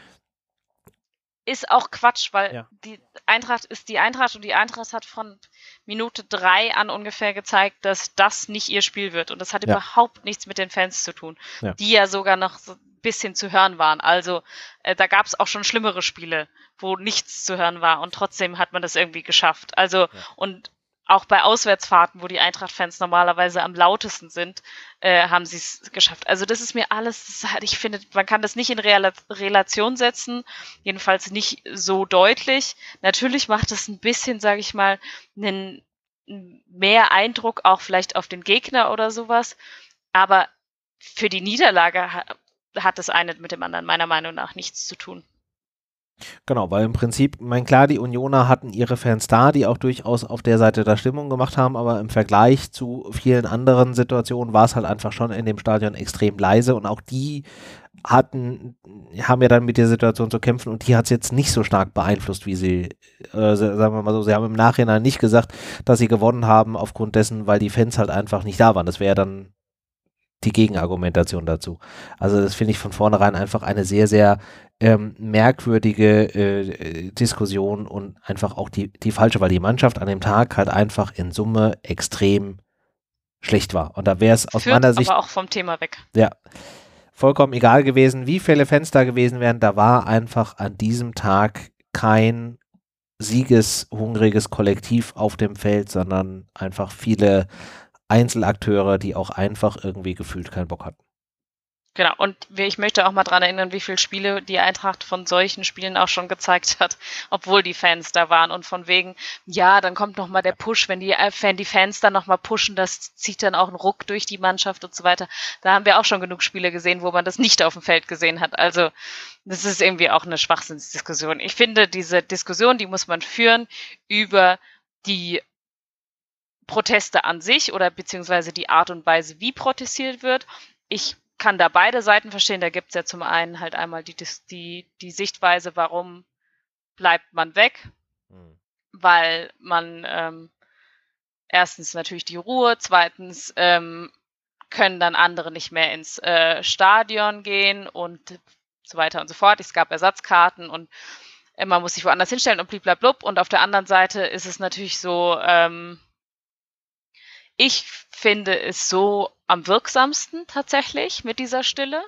Ist auch Quatsch, weil die Eintracht ist die Eintracht und die Eintracht hat von Minute 3 an ungefähr gezeigt, dass das nicht ihr Spiel wird. Und das hat überhaupt nichts mit den Fans zu tun, die ja sogar noch so ein bisschen zu hören waren. Also da gab es auch schon schlimmere Spiele, wo nichts zu hören war und trotzdem hat man das irgendwie geschafft. Also und auch bei Auswärtsfahrten, wo die Eintracht-Fans normalerweise am lautesten sind, haben sie es geschafft. Also das ist mir alles, ich finde, man kann das nicht in Relation setzen, jedenfalls nicht so deutlich. Natürlich macht es ein bisschen, sage ich mal, einen mehr Eindruck auch vielleicht auf den Gegner oder sowas, aber für die Niederlage hat das eine mit dem anderen meiner Meinung nach nichts zu tun. Genau, weil im Prinzip, klar, die Unioner hatten ihre Fans da, die auch durchaus auf der Seite der Stimmung gemacht haben, aber im Vergleich zu vielen anderen Situationen war es halt einfach schon in dem Stadion extrem leise und auch die haben ja dann mit der Situation zu kämpfen und die hat es jetzt nicht so stark beeinflusst, wie sie, sagen wir mal so, sie haben im Nachhinein nicht gesagt, dass sie gewonnen haben aufgrund dessen, weil die Fans halt einfach nicht da waren. Das wäre ja dann die Gegenargumentation dazu. Also das finde ich von vornherein einfach eine sehr, sehr merkwürdige Diskussion und einfach auch die falsche, weil die Mannschaft an dem Tag halt einfach in Summe extrem schlecht war. Und da wäre es aus meiner Sicht aber auch vom Thema weg. Ja, vollkommen egal gewesen, wie viele Fans da gewesen wären. Da war einfach an diesem Tag kein siegeshungriges Kollektiv auf dem Feld, sondern einfach viele Einzelakteure, die auch einfach irgendwie gefühlt keinen Bock hatten. Genau, und ich möchte auch mal daran erinnern, wie viele Spiele die Eintracht von solchen Spielen auch schon gezeigt hat, obwohl die Fans da waren und von wegen, ja, dann kommt nochmal der Push, wenn die Fans dann nochmal pushen, das zieht dann auch einen Ruck durch die Mannschaft und so weiter. Da haben wir auch schon genug Spiele gesehen, wo man das nicht auf dem Feld gesehen hat. Also das ist irgendwie auch eine Schwachsinnsdiskussion. Ich finde, diese Diskussion, die muss man führen über die Proteste an sich oder beziehungsweise die Art und Weise, wie protestiert wird. Ich kann da beide Seiten verstehen. Da gibt es ja zum einen halt einmal die Sichtweise, warum bleibt man weg, weil man erstens natürlich die Ruhe, zweitens können dann andere nicht mehr ins Stadion gehen und so weiter und so fort. Es gab Ersatzkarten und man muss sich woanders hinstellen und bliblablub. Und auf der anderen Seite ist es natürlich so, ich finde es so am wirksamsten tatsächlich mit dieser Stille.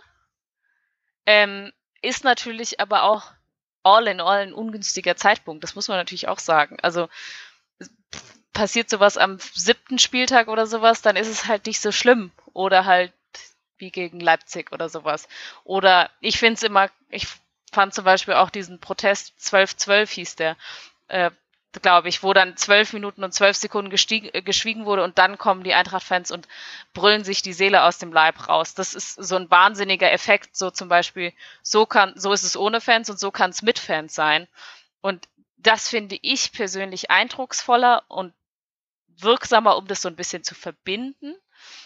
Ist natürlich aber auch all in all ein ungünstiger Zeitpunkt. Das muss man natürlich auch sagen. Also passiert sowas am 7. Spieltag oder sowas, dann ist es halt nicht so schlimm. Oder halt wie gegen Leipzig oder sowas. Oder ich finde es immer, ich fand zum Beispiel auch diesen Protest 12-12 hieß der, glaube ich, wo dann 12 Minuten und 12 Sekunden geschwiegen wurde und dann kommen die Eintracht-Fans und brüllen sich die Seele aus dem Leib raus. Das ist so ein wahnsinniger Effekt, so zum Beispiel, so ist es ohne Fans und so kann es mit Fans sein. Und das finde ich persönlich eindrucksvoller und wirksamer, um das so ein bisschen zu verbinden.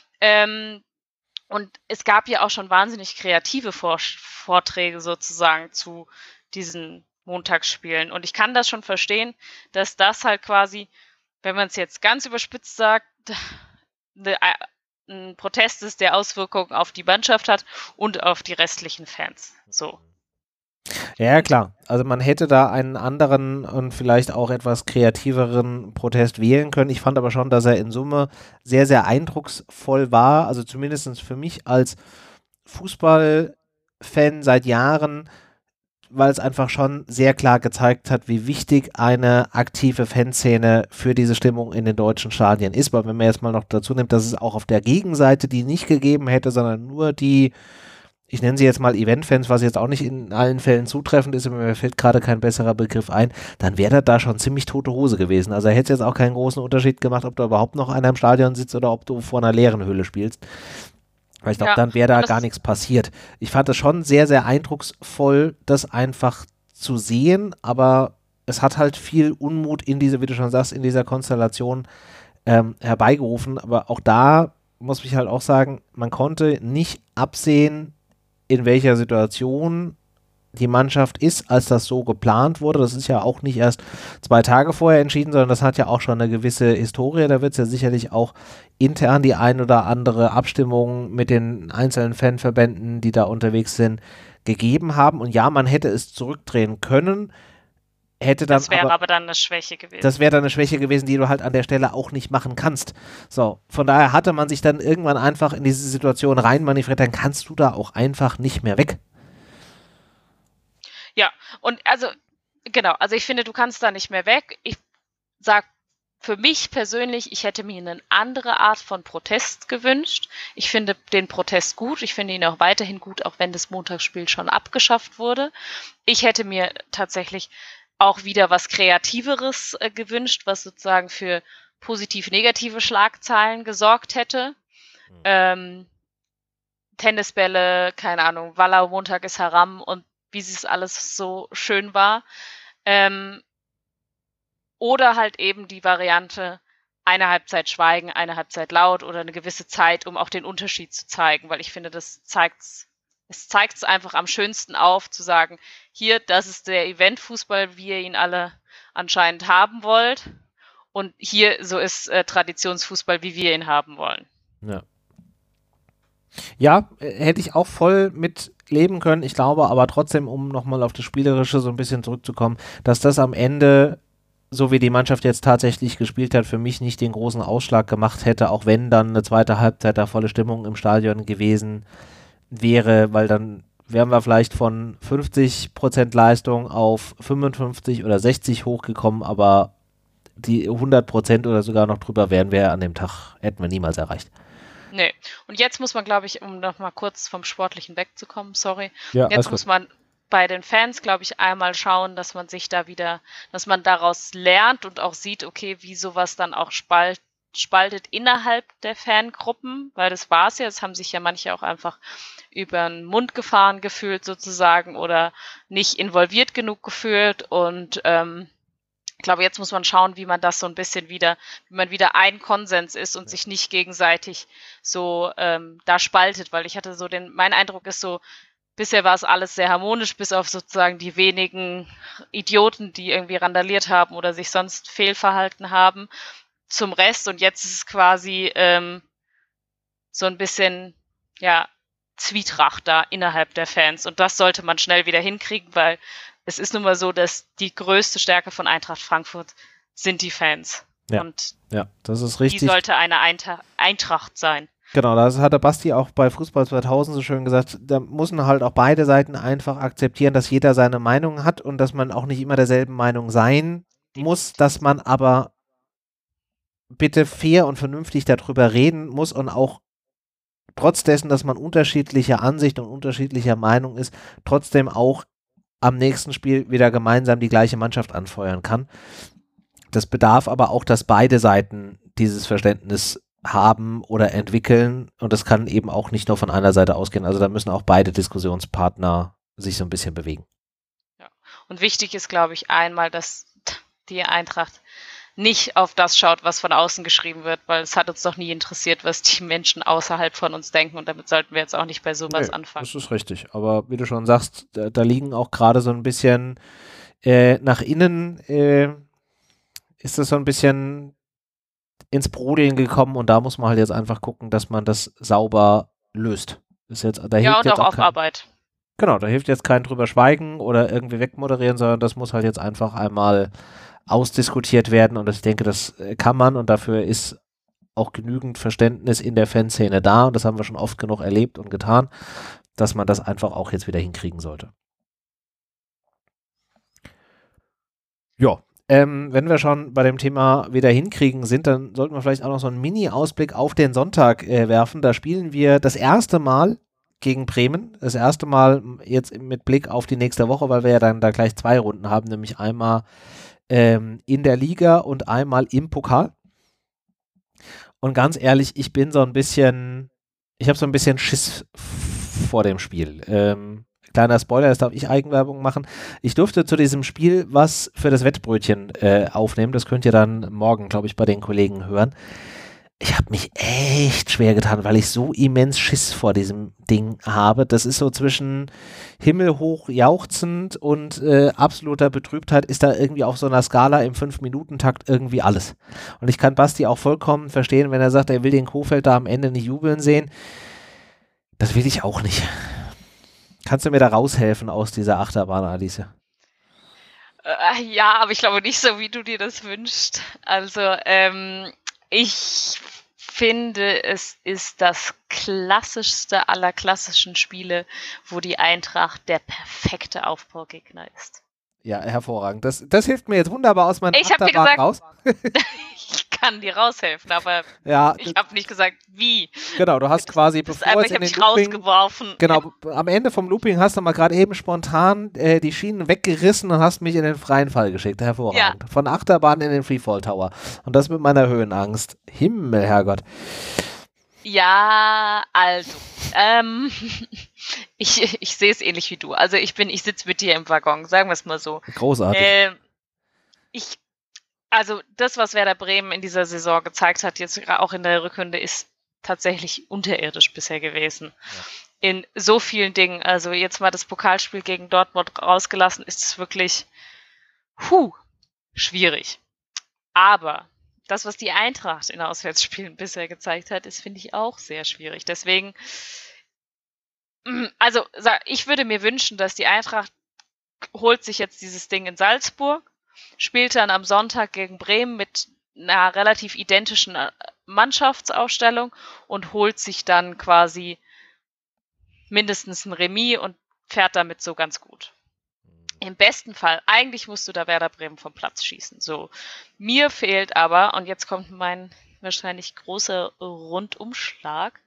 Und es gab ja auch schon wahnsinnig kreative Vorträge sozusagen zu diesen Montagsspielen. Und ich kann das schon verstehen, dass das halt quasi, wenn man es jetzt ganz überspitzt sagt, ein Protest ist, der Auswirkungen auf die Mannschaft hat und auf die restlichen Fans. So. Ja, klar. Also man hätte da einen anderen und vielleicht auch etwas kreativeren Protest wählen können. Ich fand aber schon, dass er in Summe sehr, sehr eindrucksvoll war. Also zumindest für mich als Fußballfan seit Jahren, weil es einfach schon sehr klar gezeigt hat, wie wichtig eine aktive Fanszene für diese Stimmung in den deutschen Stadien ist. Weil wenn man jetzt mal noch dazu nimmt, dass es auch auf der Gegenseite die nicht gegeben hätte, sondern nur die, ich nenne sie jetzt mal Eventfans, was jetzt auch nicht in allen Fällen zutreffend ist, mir fällt gerade kein besserer Begriff ein, dann wäre das da schon ziemlich tote Hose gewesen. Also hätte es jetzt auch keinen großen Unterschied gemacht, ob da überhaupt noch einer im Stadion sitzt oder ob du vor einer leeren Hülle spielst. Weil ich glaube, dann wäre da gar nichts passiert. Ich fand es schon sehr, sehr eindrucksvoll, das einfach zu sehen, aber es hat halt viel Unmut in diese, wie du schon sagst, in dieser Konstellation herbeigerufen. Aber auch da muss ich halt auch sagen, man konnte nicht absehen, in welcher Situation die Mannschaft ist, als das so geplant wurde. Das ist ja auch nicht erst 2 Tage vorher entschieden, sondern das hat ja auch schon eine gewisse Historie. Da wird es ja sicherlich auch intern die ein oder andere Abstimmung mit den einzelnen Fanverbänden, die da unterwegs sind, gegeben haben. Und ja, man hätte es zurückdrehen können. Das wäre aber dann eine Schwäche gewesen. Das wäre dann eine Schwäche gewesen, die du halt an der Stelle auch nicht machen kannst. So, von daher hatte man sich dann irgendwann einfach in diese Situation reinmanövriert, dann kannst du da auch einfach nicht mehr weg. Ja, und also, genau, also ich finde, du kannst da nicht mehr weg. Ich sag für mich persönlich, ich hätte mir eine andere Art von Protest gewünscht. Ich finde den Protest gut. Ich finde ihn auch weiterhin gut, auch wenn das Montagsspiel schon abgeschafft wurde. Ich hätte mir tatsächlich auch wieder was Kreativeres gewünscht, was sozusagen für positiv-negative Schlagzeilen gesorgt hätte. Tennisbälle, keine Ahnung, Wallau, Montag ist Haram und wie es alles so schön war. Oder halt eben die Variante, eine Halbzeit schweigen, eine Halbzeit laut oder eine gewisse Zeit, um auch den Unterschied zu zeigen, weil ich finde, das zeigt es zeigt es einfach am schönsten auf, zu sagen, hier, das ist der Eventfußball, wie ihr ihn alle anscheinend haben wollt. Und hier, so ist Traditionsfußball, wie wir ihn haben wollen. Ja. Ja, hätte ich auch voll mit leben können. Ich glaube aber trotzdem, um nochmal auf das Spielerische so ein bisschen zurückzukommen, dass das am Ende, so wie die Mannschaft jetzt tatsächlich gespielt hat, für mich nicht den großen Ausschlag gemacht hätte, auch wenn dann eine zweite Halbzeit da volle Stimmung im Stadion gewesen wäre, weil dann wären wir vielleicht von 50% Leistung auf 55 oder 60 hochgekommen, aber die 100% oder sogar noch drüber wären wir an dem Tag, hätten wir niemals erreicht. Nee. Und jetzt muss man, glaube ich, um noch mal kurz vom Sportlichen wegzukommen, sorry. Ja, jetzt muss man bei den Fans, glaube ich, einmal schauen, dass man sich da wieder, dass man daraus lernt und auch sieht, okay, wie sowas dann auch spaltet innerhalb der Fangruppen, weil das war es ja, es haben sich ja manche auch einfach über den Mund gefahren gefühlt sozusagen oder nicht involviert genug gefühlt und ich glaube, jetzt muss man schauen, wie man das so ein bisschen wieder, wie man wieder ein Konsens ist und sich nicht gegenseitig so da spaltet, weil ich hatte so mein Eindruck ist so, bisher war es alles sehr harmonisch, bis auf sozusagen die wenigen Idioten, die irgendwie randaliert haben oder sich sonst fehlverhalten haben zum Rest und jetzt ist es quasi so ein bisschen, ja, Zwietracht da innerhalb der Fans und das sollte man schnell wieder hinkriegen, weil es ist nun mal so, dass die größte Stärke von Eintracht Frankfurt sind die Fans. Ja, und das ist richtig. Die sollte eine Eintracht sein. Genau, das hat der Basti auch bei Fußball 2000 so schön gesagt, da müssen halt auch beide Seiten einfach akzeptieren, dass jeder seine Meinung hat und dass man auch nicht immer derselben Meinung sein muss, dass man aber bitte fair und vernünftig darüber reden muss und auch trotz dessen, dass man unterschiedlicher Ansicht und unterschiedlicher Meinung ist, trotzdem auch am nächsten Spiel wieder gemeinsam die gleiche Mannschaft anfeuern kann. Das bedarf aber auch, dass beide Seiten dieses Verständnis haben oder entwickeln und das kann eben auch nicht nur von einer Seite ausgehen. Also da müssen auch beide Diskussionspartner sich so ein bisschen bewegen. Ja. Und wichtig ist, glaube ich, einmal, dass die Eintracht nicht auf das schaut, was von außen geschrieben wird, weil es hat uns doch nie interessiert, was die Menschen außerhalb von uns denken und damit sollten wir jetzt auch nicht bei sowas anfangen. Das ist richtig, aber wie du schon sagst, da liegen auch gerade so ein bisschen nach innen ist das so ein bisschen ins Brodeln gekommen und da muss man halt jetzt einfach gucken, dass man das sauber löst. Ist jetzt, da hilft und jetzt auch auf Arbeit. Genau, da hilft jetzt kein drüber schweigen oder irgendwie wegmoderieren, sondern das muss halt jetzt einfach einmal ausdiskutiert werden und ich denke, das kann man und dafür ist auch genügend Verständnis in der Fanszene da und das haben wir schon oft genug erlebt und getan, dass man das einfach auch jetzt wieder hinkriegen sollte. Ja, wenn wir schon bei dem Thema wieder hinkriegen sind, dann sollten wir vielleicht auch noch so einen Mini-Ausblick auf den Sonntag werfen. Da spielen wir das erste Mal gegen Bremen. Das erste Mal jetzt mit Blick auf die nächste Woche, weil wir ja dann da gleich 2 Runden haben, nämlich einmal in der Liga und einmal im Pokal. Und ganz ehrlich, ich habe so ein bisschen Schiss vor dem Spiel. Kleiner Spoiler, jetzt darf ich Eigenwerbung machen. Ich durfte zu diesem Spiel was für das Wettbrötchen aufnehmen. Das könnt ihr dann morgen, glaube ich, bei den Kollegen hören. Ich habe mich echt schwer getan, weil ich so immens Schiss vor diesem Ding habe. Das ist so zwischen himmelhoch jauchzend und absoluter Betrübtheit ist da irgendwie auf so einer Skala im 5-Minuten-Takt irgendwie alles. Und ich kann Basti auch vollkommen verstehen, wenn er sagt, er will den Kohfeldt da am Ende nicht jubeln sehen. Das will ich auch nicht. Kannst du mir da raushelfen aus dieser Achterbahn, Alice? Ja, aber ich glaube nicht so, wie du dir das wünschst. Also, ich finde, es ist das klassischste aller klassischen Spiele, wo die Eintracht der perfekte Aufbaugegner ist. Ja, hervorragend. Das hilft mir jetzt wunderbar aus meiner Achterbahn raus. Ich kann dir raushelfen, aber ja, ich habe nicht gesagt, wie. Genau, du hast quasi, bevor es in den Looping, rausgeworfen. Genau, am Ende vom Looping hast du mal gerade eben spontan die Schienen weggerissen und hast mich in den freien Fall geschickt. Hervorragend. Ja. Von Achterbahn in den Freefall Tower. Und das mit meiner Höhenangst. Himmel, Herrgott. Ja, also, ich sehe es ähnlich wie du. Also ich sitze mit dir im Waggon, sagen wir es mal so. Großartig. Also das, was Werder Bremen in dieser Saison gezeigt hat, jetzt auch in der Rückrunde, ist tatsächlich unterirdisch bisher gewesen. in so vielen Dingen. Also jetzt mal das Pokalspiel gegen Dortmund rausgelassen, ist es wirklich schwierig. Aber das, was die Eintracht in Auswärtsspielen bisher gezeigt hat, ist, finde ich, auch sehr schwierig. Deswegen, also ich würde mir wünschen, dass die Eintracht holt sich jetzt dieses Ding in Salzburg, spielt dann am Sonntag gegen Bremen mit einer relativ identischen Mannschaftsaufstellung und holt sich dann quasi mindestens ein Remis und fährt damit so ganz gut. Im besten Fall, eigentlich musst du da Werder Bremen vom Platz schießen. So, mir fehlt aber, und jetzt kommt mein wahrscheinlich großer Rundumschlag,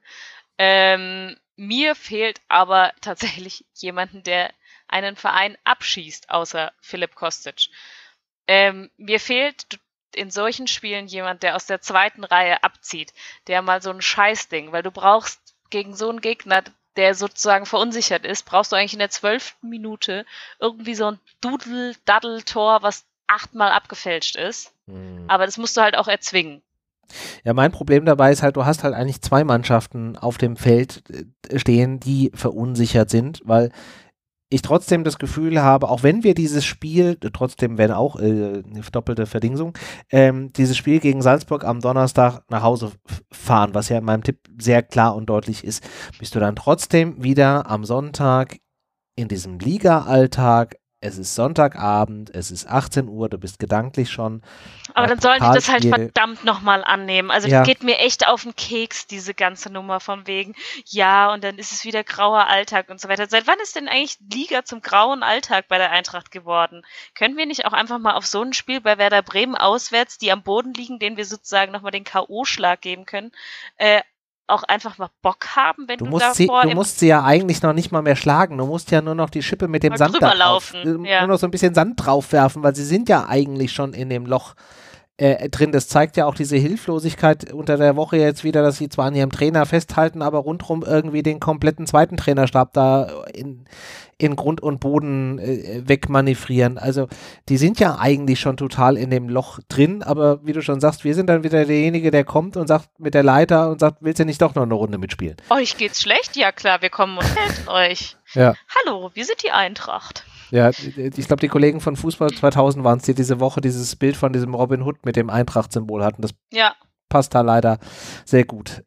mir fehlt aber tatsächlich jemanden, der einen Verein abschießt, außer Philipp Kostic. Mir fehlt in solchen Spielen jemand, der aus der zweiten Reihe abzieht, der mal so ein Scheißding, weil du brauchst gegen so einen Gegner, der sozusagen verunsichert ist, brauchst du eigentlich in der 12. Minute irgendwie so ein Dudel-Daddel-Tor, was 8-mal abgefälscht ist. Aber das musst du halt auch erzwingen. Ja, mein Problem dabei ist halt, du hast halt eigentlich zwei Mannschaften auf dem Feld stehen, die verunsichert sind, weil ich trotzdem das Gefühl habe, auch wenn wir dieses Spiel, trotzdem wenn auch eine doppelte Verdingsung, dieses Spiel gegen Salzburg am Donnerstag nach Hause fahren, was ja in meinem Tipp sehr klar und deutlich ist, bist du dann trotzdem wieder am Sonntag in diesem Liga-Alltag. Es ist Sonntagabend, es ist 18 Uhr, du bist gedanklich schon. Aber dann sollen die das halt verdammt nochmal annehmen. Also das geht mir echt auf den Keks, diese ganze Nummer von wegen, ja, und dann ist es wieder grauer Alltag und so weiter. Seit wann ist denn eigentlich Liga zum grauen Alltag bei der Eintracht geworden? Können wir nicht auch einfach mal auf so ein Spiel bei Werder Bremen auswärts, die am Boden liegen, denen wir sozusagen nochmal den K.O.-Schlag geben können, auch einfach mal Bock haben, wenn du musst sie ja eigentlich noch nicht mal mehr schlagen. Du musst ja nur noch die Schippe mit dem Sand nur noch so ein bisschen Sand drauf werfen, weil sie sind ja eigentlich schon in dem Loch drin. Das zeigt ja auch diese Hilflosigkeit unter der Woche jetzt wieder, dass sie zwar an ihrem Trainer festhalten, aber rundherum irgendwie den kompletten zweiten Trainerstab da in Grund und Boden wegmanövrieren. Also die sind ja eigentlich schon total in dem Loch drin, aber wie du schon sagst, wir sind dann wieder derjenige, der kommt und sagt mit der Leiter und sagt, willst du nicht doch noch eine Runde mitspielen? Euch geht's schlecht? Ja klar, wir kommen und helfen euch. Ja. Hallo, wir sind die Eintracht. Ja, ich glaube, die Kollegen von Fußball 2000 waren es, die diese Woche dieses Bild von diesem Robin Hood mit dem Eintracht-Symbol hatten. Das passt da leider sehr gut.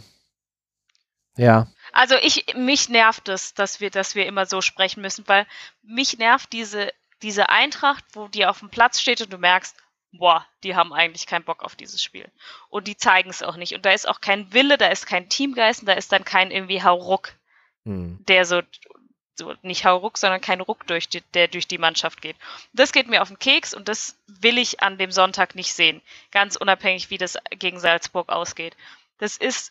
Ja. Also mich nervt es, dass wir immer so sprechen müssen, weil mich nervt diese Eintracht, wo die auf dem Platz steht und du merkst, boah, die haben eigentlich keinen Bock auf dieses Spiel. Und die zeigen es auch nicht. Und da ist auch kein Wille, da ist kein Teamgeist und da ist dann kein irgendwie Hauruck, der so nicht Hauruck, sondern kein Ruck der durch die Mannschaft geht. Das geht mir auf den Keks und das will ich an dem Sonntag nicht sehen. Ganz unabhängig, wie das gegen Salzburg ausgeht. Das ist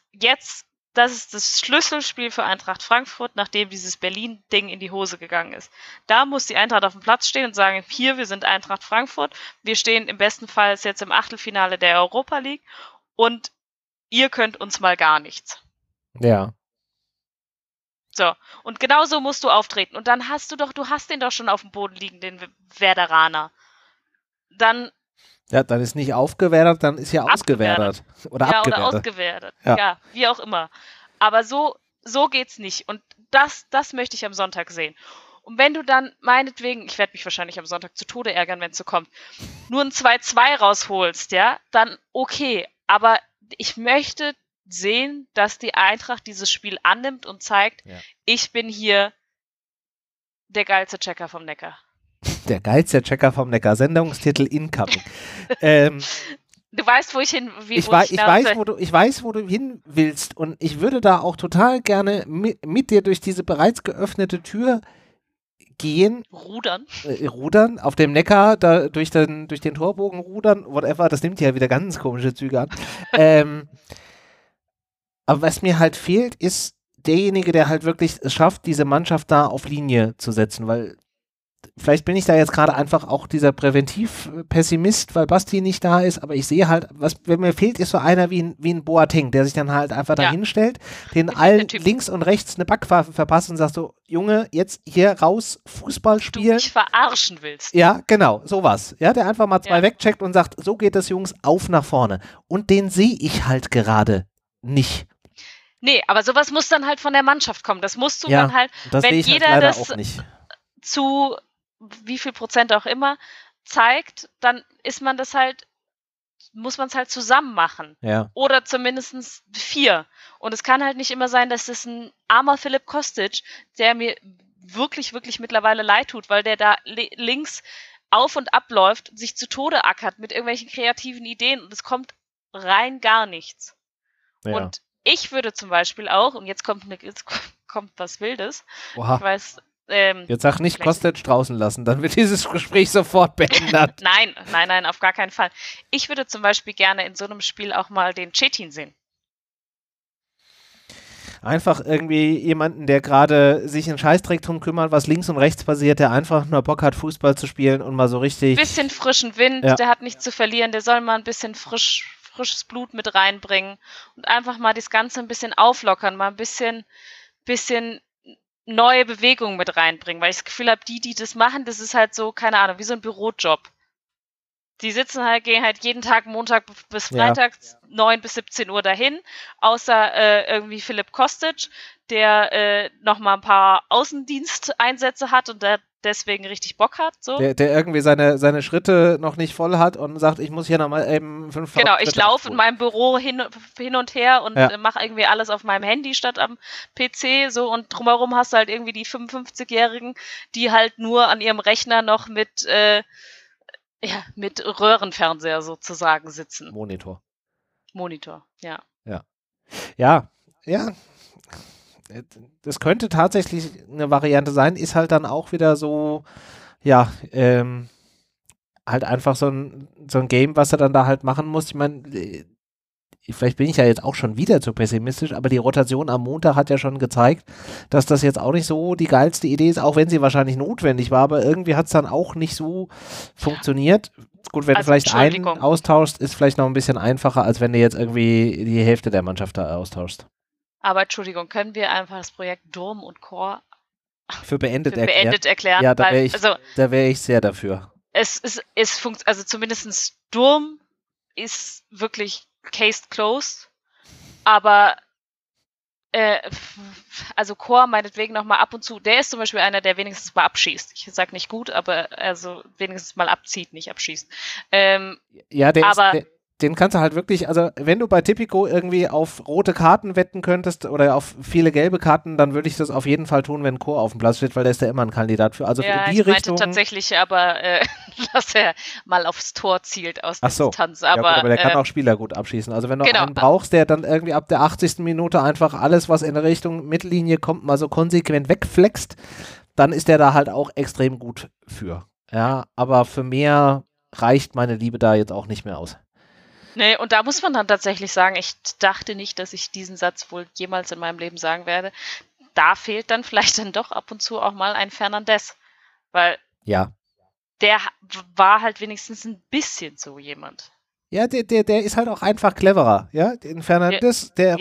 das Schlüsselspiel für Eintracht Frankfurt, nachdem dieses Berlin-Ding in die Hose gegangen ist. Da muss die Eintracht auf dem Platz stehen und sagen, hier, wir sind Eintracht Frankfurt, wir stehen im besten Fall jetzt im Achtelfinale der Europa League und ihr könnt uns mal gar nichts. Ja. So, und genau so musst du auftreten. Und dann hast du hast den doch schon auf dem Boden liegen, den Werderaner. Dann ist nicht aufgewertet, dann ist ja ausgewertet. Oder abgewertet. Oder ausgewertet. Ja, wie auch immer. Aber so geht's nicht. Und das möchte ich am Sonntag sehen. Und wenn du dann meinetwegen, ich werde mich wahrscheinlich am Sonntag zu Tode ärgern, wenn es so kommt, nur ein 2-2 rausholst, ja, dann okay. Aber ich möchte sehen, dass die Eintracht dieses Spiel annimmt und zeigt, ich bin hier der geilste Checker vom Neckar. Der geilste Checker vom Neckar. Sendungstitel incoming. Du weißt, wo ich hin will. Ich weiß, wo du hin willst und ich würde da auch total gerne mit dir durch diese bereits geöffnete Tür gehen. Rudern, auf dem Neckar, da durch den Torbogen rudern, whatever, das nimmt ja wieder ganz komische Züge an. Aber was mir halt fehlt, ist derjenige, der halt wirklich es schafft, diese Mannschaft da auf Linie zu setzen, weil vielleicht bin ich da jetzt gerade einfach auch dieser Präventiv-Pessimist, weil Basti nicht da ist, aber ich sehe halt, was mir fehlt, ist so einer wie ein Boateng, der sich dann halt einfach da hinstellt, den allen links und rechts eine Backpfeife verpasst und sagt so, Junge, jetzt hier raus, Fußball spielen. Du mich verarschen willst. Ja, genau, sowas. Ja, der einfach mal zwei wegcheckt und sagt, so geht es, Jungs, auf nach vorne. Und den sehe ich halt gerade nicht. Nee, aber sowas muss dann halt von der Mannschaft kommen. Das musst du dann halt, das wenn ich jeder halt leider das auch nicht. zu wie viel Prozent auch immer zeigt, dann ist man das halt, muss man es halt zusammen machen. Ja. Oder zumindest 4. Und es kann halt nicht immer sein, dass es ein armer Filip Kostic, der mir wirklich, wirklich mittlerweile leid tut, weil der da links auf und abläuft, sich zu Tode ackert mit irgendwelchen kreativen Ideen und es kommt rein gar nichts. Ja. Und ich würde zum Beispiel auch, und jetzt kommt was Wildes, Oha. ich weiß, jetzt sag nicht Kostic draußen lassen, dann wird dieses Gespräch sofort beendet. Nein, auf gar keinen Fall. Ich würde zum Beispiel gerne in so einem Spiel auch mal den Cetin sehen. Einfach irgendwie jemanden, der gerade sich einen Scheißdreck drum kümmert, was links und rechts passiert, der einfach nur Bock hat, Fußball zu spielen und mal so richtig... Bisschen frischen Wind, der hat nichts zu verlieren, der soll mal ein bisschen frisches Blut mit reinbringen und einfach mal das Ganze ein bisschen auflockern, mal ein bisschen neue Bewegungen mit reinbringen, weil ich das Gefühl habe, die das machen, das ist halt so, keine Ahnung, wie so ein Bürojob. Die sitzen halt, gehen halt jeden Tag Montag bis Freitag 9 bis 17 Uhr dahin, außer irgendwie Filip Kostic, der nochmal ein paar Außendiensteinsätze hat und der deswegen richtig Bock hat. So. Der irgendwie seine Schritte noch nicht voll hat und sagt, ich muss hier nochmal eben 5 Genau, ich laufe in meinem Büro hin und her und mache irgendwie alles auf meinem Handy statt am PC so und drumherum hast du halt irgendwie die 55-Jährigen, die halt nur an ihrem Rechner noch mit Röhrenfernseher sozusagen sitzen. Monitor, ja. Ja. Das könnte tatsächlich eine Variante sein, ist halt dann auch wieder so, halt einfach so ein Game, was er dann da halt machen muss. Ich meine, vielleicht bin ich ja jetzt auch schon wieder zu pessimistisch, aber die Rotation am Montag hat ja schon gezeigt, dass das jetzt auch nicht so die geilste Idee ist, auch wenn sie wahrscheinlich notwendig war, aber irgendwie hat es dann auch nicht so funktioniert. Gut, wenn du vielleicht einen austauschst, ist vielleicht noch ein bisschen einfacher, als wenn du jetzt irgendwie die Hälfte der Mannschaft da austauschst. Aber Entschuldigung, können wir einfach das Projekt Durm und Chor für beendet erklären? Ja, da wäre ich sehr dafür. Also zumindest Durm ist wirklich case closed, aber also Chor meinetwegen nochmal ab und zu, der ist zum Beispiel einer, der wenigstens mal abschießt. Ich sag nicht gut, aber also wenigstens mal abzieht, nicht abschießt. Den kannst du halt wirklich, also wenn du bei Tipico irgendwie auf rote Karten wetten könntest oder auf viele gelbe Karten, dann würde ich das auf jeden Fall tun, wenn Chor auf dem Platz steht, weil der ist ja immer ein Kandidat für. Also ja, in die ich meinte Richtung. Tatsächlich aber, dass er mal aufs Tor zielt aus der Distanz. Aber, ja gut, aber der kann auch Spieler gut abschießen. Also wenn du einen brauchst, der dann irgendwie ab der 80. Minute einfach alles, was in Richtung Mittellinie kommt, mal so konsequent wegflext, dann ist der da halt auch extrem gut für. Ja, aber für mehr reicht meine Liebe da jetzt auch nicht mehr aus. Nee, und da muss man dann tatsächlich sagen, ich dachte nicht, dass ich diesen Satz wohl jemals in meinem Leben sagen werde. Da fehlt dann vielleicht dann doch ab und zu auch mal ein Fernandes. Weil der war halt wenigstens ein bisschen so jemand. Ja, der ist halt auch einfach cleverer, ja, den Fernandes, der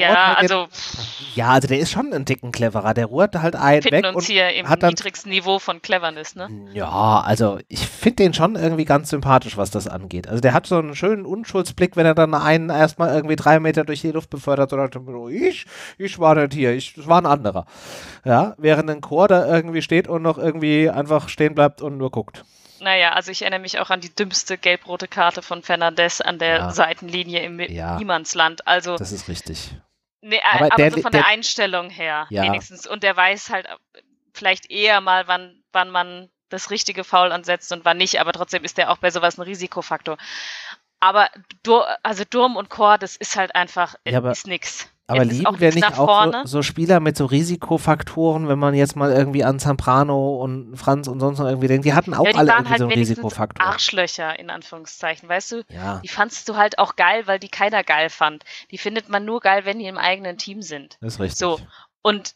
der ist schon ein Ticken cleverer, der ruht halt einen weg uns und hier im hat dann niedrigsten Niveau von Cleverness, ne? Ja, also ich finde den schon irgendwie ganz sympathisch, was das angeht. Also der hat so einen schönen Unschuldsblick, wenn er dann einen erstmal irgendwie 3 Meter durch die Luft befördert und sagt, ich war nicht hier, das war ein anderer. Ja, während ein Chor da irgendwie steht und noch irgendwie einfach stehen bleibt und nur guckt. Naja, also ich erinnere mich auch an die dümmste gelb-rote Karte von Fernandes an der Seitenlinie im Niemandsland. Also, das ist richtig. Nee, aber so von der Einstellung her wenigstens. Und der weiß halt vielleicht eher mal, wann man das richtige Foul ansetzt und wann nicht. Aber trotzdem ist der auch bei sowas ein Risikofaktor. Aber Durm und Chor, das ist halt einfach, ist nix. Aber lieben wir nicht auch so Spieler mit so Risikofaktoren, wenn man jetzt mal irgendwie an Zambrano und Franz und sonst noch irgendwie denkt, die hatten auch alle irgendwie halt so einen Risikofaktor. Arschlöcher, in Anführungszeichen, weißt du? Ja. Die fandst du halt auch geil, weil die keiner geil fand. Die findet man nur geil, wenn die im eigenen Team sind. Das ist richtig. So, und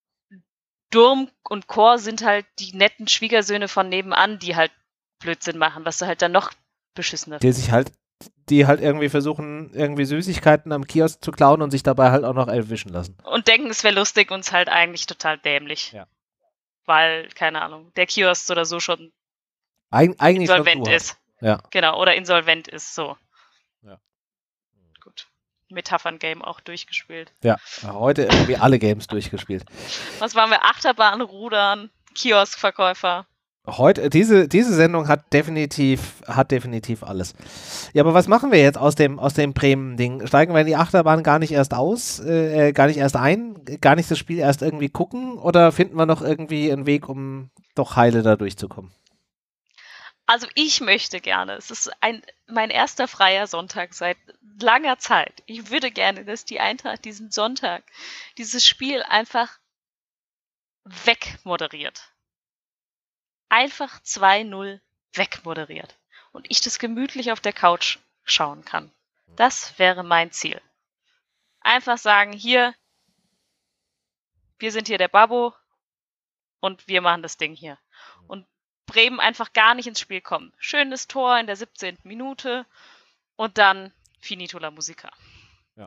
Durm und Chor sind halt die netten Schwiegersöhne von nebenan, die halt Blödsinn machen, was du halt dann noch beschissener findest. Die halt irgendwie versuchen, irgendwie Süßigkeiten am Kiosk zu klauen und sich dabei halt auch noch erwischen lassen. Und denken, es wäre lustig und es halt eigentlich total dämlich. Ja. Weil, keine Ahnung, der Kiosk oder so schon eigentlich insolvent ist. Ja. Genau, oder insolvent ist, so. Ja. Gut. Metaphern-Game auch durchgespielt. Ja, heute irgendwie alle Games durchgespielt. Was waren wir? Achterbahn, Rudern, Kioskverkäufer. Heute, diese Sendung hat definitiv alles. Ja, aber was machen wir jetzt aus dem Bremen-Ding? Steigen wir in die Achterbahn gar nicht erst gar nicht erst ein, gar nicht das Spiel erst irgendwie gucken oder finden wir noch irgendwie einen Weg, um doch heile da durchzukommen? Also ich möchte gerne, es ist mein erster freier Sonntag seit langer Zeit. Ich würde gerne, dass die Eintracht diesen Sonntag, dieses Spiel einfach wegmoderiert. Einfach 2-0 wegmoderiert. Und ich das gemütlich auf der Couch schauen kann. Das wäre mein Ziel. Einfach sagen, hier, wir sind hier der Babbo und wir machen das Ding hier. Und Bremen einfach gar nicht ins Spiel kommen. Schönes Tor in der 17. Minute und dann finito la musica. Ja.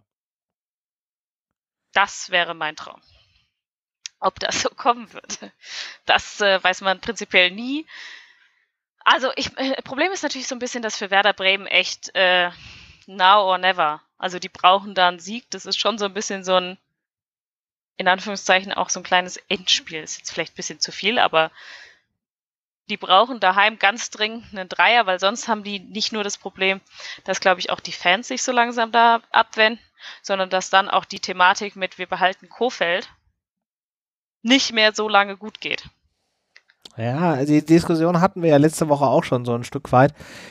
Das wäre mein Traum. Ob das so kommen wird, das weiß man prinzipiell nie. Also, Problem ist natürlich so ein bisschen, dass für Werder Bremen echt now or never. Also, die brauchen da einen Sieg. Das ist schon so ein bisschen so ein, in Anführungszeichen, auch so ein kleines Endspiel. Ist jetzt vielleicht ein bisschen zu viel, aber die brauchen daheim ganz dringend einen Dreier, weil sonst haben die nicht nur das Problem, dass, glaube ich, auch die Fans sich so langsam da abwenden, sondern dass dann auch die Thematik mit wir behalten Kohfeldt nicht mehr so lange gut geht. Ja, die Diskussion hatten wir ja letzte Woche auch schon so ein Stück weit.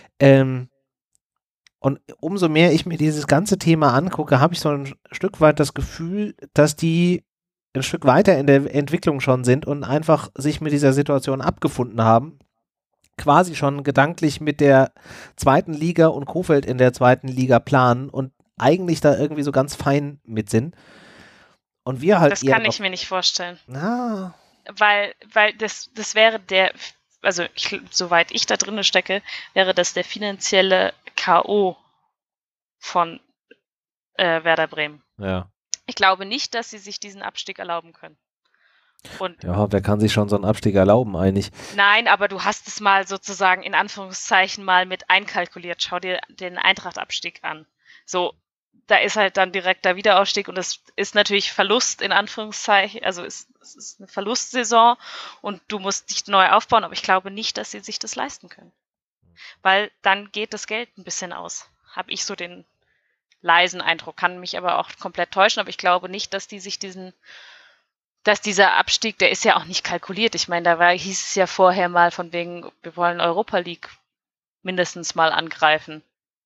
Und umso mehr ich mir dieses ganze Thema angucke, habe ich so ein Stück weit das Gefühl, dass die ein Stück weiter in der Entwicklung schon sind und einfach sich mit dieser Situation abgefunden haben. Quasi schon gedanklich mit der zweiten Liga und Kohfeldt in der zweiten Liga planen und eigentlich da irgendwie so ganz fein mit sind. Und wir halt. Das kann ich mir nicht vorstellen. Na. Weil das wäre also soweit ich da drin stecke, wäre das der finanzielle K.O. von Werder Bremen. Ja. Ich glaube nicht, dass sie sich diesen Abstieg erlauben können. Und ja, wer kann sich schon so einen Abstieg erlauben eigentlich? Nein, aber du hast es mal sozusagen in Anführungszeichen mal mit einkalkuliert. Schau dir den Eintracht-Abstieg an. So, da ist halt dann direkt der Wiederaufstieg und es ist natürlich Verlust in Anführungszeichen, also es ist eine Verlustsaison und du musst dich neu aufbauen, aber ich glaube nicht, dass sie sich das leisten können. Weil dann geht das Geld ein bisschen aus. Habe ich so den leisen Eindruck, kann mich aber auch komplett täuschen, aber ich glaube nicht, dass die sich dass dieser Abstieg, der ist ja auch nicht kalkuliert. Ich meine, hieß es ja vorher mal von wegen, wir wollen Europa League mindestens mal angreifen.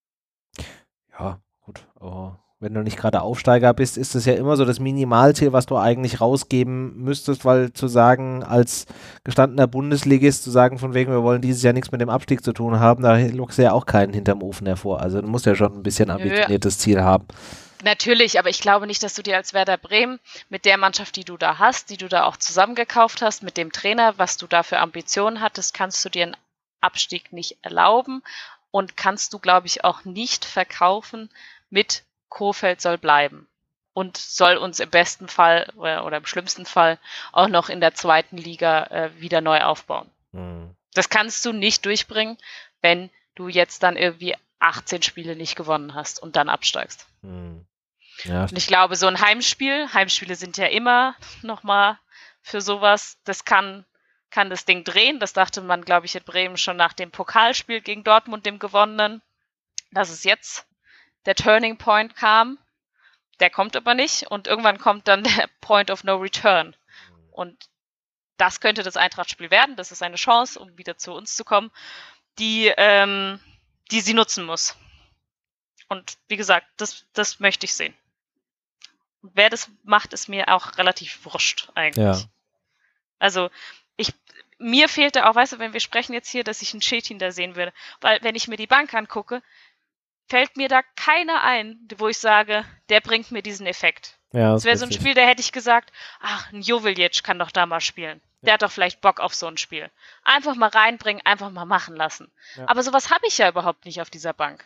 Ja, gut. Oh. Wenn du nicht gerade Aufsteiger bist, ist das ja immer so das Minimalziel, was du eigentlich rausgeben müsstest, weil zu sagen, als gestandener Bundesligist, zu sagen, von wegen, wir wollen dieses Jahr nichts mit dem Abstieg zu tun haben, da lockst du ja auch keinen hinterm Ofen hervor. Also du musst ja schon ein bisschen ambitioniertes Ziel haben. Natürlich, aber ich glaube nicht, dass du dir als Werder Bremen mit der Mannschaft, die du da hast, die du da auch zusammengekauft hast, mit dem Trainer, was du da für Ambitionen hattest, kannst du dir einen Abstieg nicht erlauben und kannst du, glaube ich, auch nicht verkaufen mit Kohfeldt soll bleiben und soll uns im besten Fall oder im schlimmsten Fall auch noch in der zweiten Liga wieder neu aufbauen. Mhm. Das kannst du nicht durchbringen, wenn du jetzt dann irgendwie 18 Spiele nicht gewonnen hast und dann absteigst. Mhm. Ja. Und ich glaube, so ein Heimspiele sind ja immer nochmal für sowas, das kann das Ding drehen. Das dachte man, glaube ich, in Bremen schon nach dem Pokalspiel gegen Dortmund, dem gewonnenen, dass es jetzt der Turning Point kam. Der kommt aber nicht und irgendwann kommt dann der Point of No Return. Und das könnte das Eintracht-Spiel werden. Das ist eine Chance, um wieder zu uns zu kommen, die sie nutzen muss. Und wie gesagt, das möchte ich sehen. Und wer das macht, ist mir auch relativ wurscht eigentlich. Ja. Also mir fehlte auch, weißt du, wenn wir sprechen jetzt hier, dass ich einen Cetin da sehen würde, weil wenn ich mir die Bank angucke, fällt mir da keiner ein, wo ich sage, der bringt mir diesen Effekt. Ja, das wäre so ein Spiel, da hätte ich gesagt, ach, ein Joveljic kann doch da mal spielen. Der hat doch vielleicht Bock auf so ein Spiel. Einfach mal reinbringen, einfach mal machen lassen. Ja. Aber sowas habe ich ja überhaupt nicht auf dieser Bank.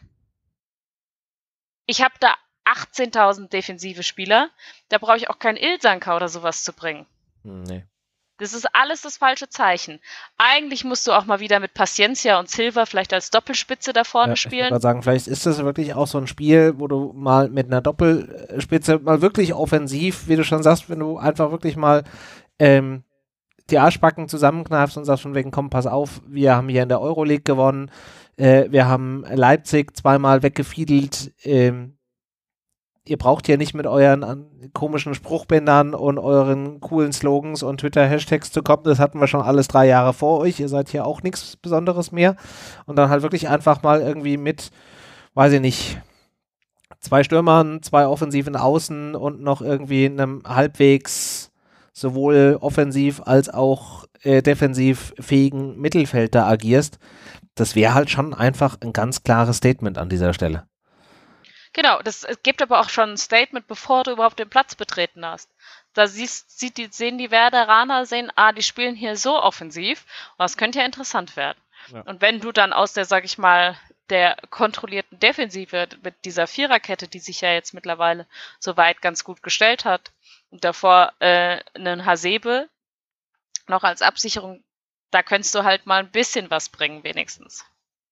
Ich habe da 18.000 defensive Spieler, da brauche ich auch keinen Ilsanker oder sowas zu bringen. Nee. Das ist alles das falsche Zeichen. Eigentlich musst du auch mal wieder mit Paciencia und Silva vielleicht als Doppelspitze da vorne spielen. Ich würde sagen, vielleicht ist das wirklich auch so ein Spiel, wo du mal mit einer Doppelspitze mal wirklich offensiv, wie du schon sagst, wenn du einfach wirklich mal die Arschbacken zusammenkneifst und sagst von wegen, komm, pass auf, wir haben hier in der Euroleague gewonnen, wir haben Leipzig zweimal weggefiedelt, ihr braucht hier nicht mit euren komischen Spruchbändern und euren coolen Slogans und Twitter-Hashtags zu kommen. Das hatten wir schon alles 3 Jahre vor euch. Ihr seid hier auch nichts Besonderes mehr. Und dann halt wirklich einfach mal irgendwie mit, weiß ich nicht, 2 Stürmern, 2 offensiven Außen und noch irgendwie einem halbwegs sowohl offensiv als auch defensiv fähigen Mittelfeld da agierst. Das wäre halt schon einfach ein ganz klares Statement an dieser Stelle. Genau, es gibt aber auch schon ein Statement, bevor du überhaupt den Platz betreten hast. Da sehen die Werderaner, die spielen hier so offensiv, und das könnte ja interessant werden. Ja. Und wenn du dann aus der, sag ich mal, der kontrollierten Defensive mit dieser Viererkette, die sich ja jetzt mittlerweile soweit ganz gut gestellt hat, und davor einen Hasebe noch als Absicherung, da könntest du halt mal ein bisschen was bringen, wenigstens.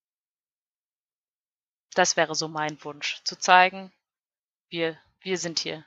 Das wäre so mein Wunsch, zu zeigen, wir sind hier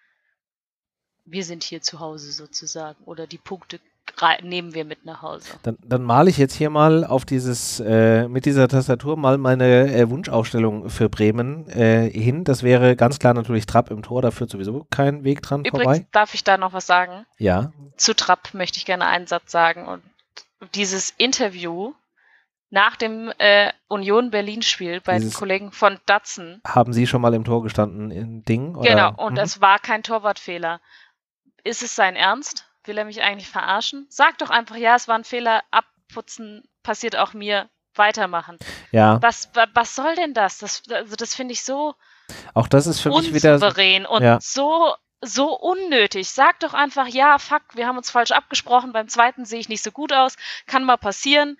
zu Hause sozusagen, oder die Punkte nehmen wir mit nach Hause. Dann male ich jetzt hier mal auf mit dieser Tastatur mal meine Wunschaufstellung für Bremen hin. Das wäre ganz klar natürlich Trapp im Tor, da führt sowieso kein Weg dran vorbei. Übrigens, darf ich da noch was sagen? Ja. Zu Trapp möchte ich gerne einen Satz sagen, und dieses Interview nach dem Union Berlin-Spiel bei den Kollegen von Datsen. Haben Sie schon mal im Tor gestanden in Ding? Oder? Genau, und es war kein Torwartfehler. Ist es sein Ernst? Will er mich eigentlich verarschen? Sag doch einfach, ja, es war ein Fehler, abputzen, passiert auch mir, weitermachen. Ja. Was soll denn das? Das finde ich so auch das ist für mich wieder unsouverän und so unnötig. Sag doch einfach, ja, fuck, wir haben uns falsch abgesprochen, beim zweiten sehe ich nicht so gut aus, kann mal passieren.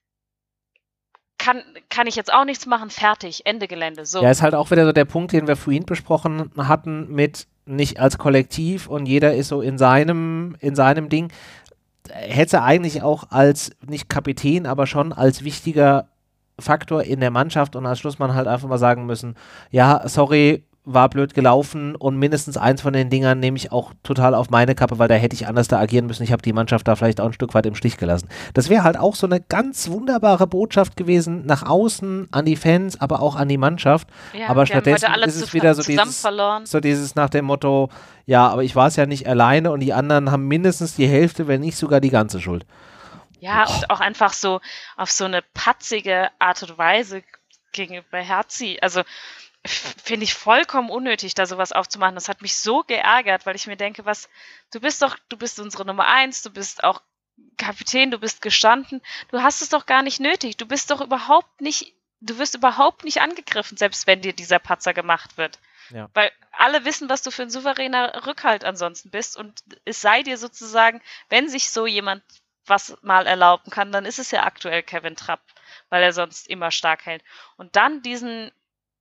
Kann ich jetzt auch nichts machen, fertig, Ende Gelände. So. Ja, ist halt auch wieder so der Punkt, den wir vorhin besprochen hatten, mit nicht als Kollektiv und jeder ist so in seinem Ding. Hätte eigentlich auch als, nicht Kapitän, aber schon als wichtiger Faktor in der Mannschaft und als Schlussmann halt einfach mal sagen müssen, ja, sorry, war blöd gelaufen und mindestens eins von den Dingern nehme ich auch total auf meine Kappe, weil da hätte ich anders da agieren müssen. Ich habe die Mannschaft da vielleicht auch ein Stück weit im Stich gelassen. Das wäre halt auch so eine ganz wunderbare Botschaft gewesen, nach außen, an die Fans, aber auch an die Mannschaft. Ja, aber stattdessen ist es wieder so dieses nach dem Motto, ja, aber ich war es ja nicht alleine und die anderen haben mindestens die Hälfte, wenn nicht sogar die ganze Schuld. Ja, und auch einfach so auf so eine patzige Art und Weise gegenüber Herzi. Also finde ich vollkommen unnötig, da sowas aufzumachen. Das hat mich so geärgert, weil ich mir denke, du bist unsere Nummer 1, du bist auch Kapitän, du bist gestanden, du hast es doch gar nicht nötig, du wirst überhaupt nicht angegriffen, selbst wenn dir dieser Patzer gemacht wird. Ja. Weil alle wissen, was du für ein souveräner Rückhalt ansonsten bist, und es sei dir sozusagen, wenn sich so jemand was mal erlauben kann, dann ist es ja aktuell Kevin Trapp, weil er sonst immer stark hält. Und dann diesen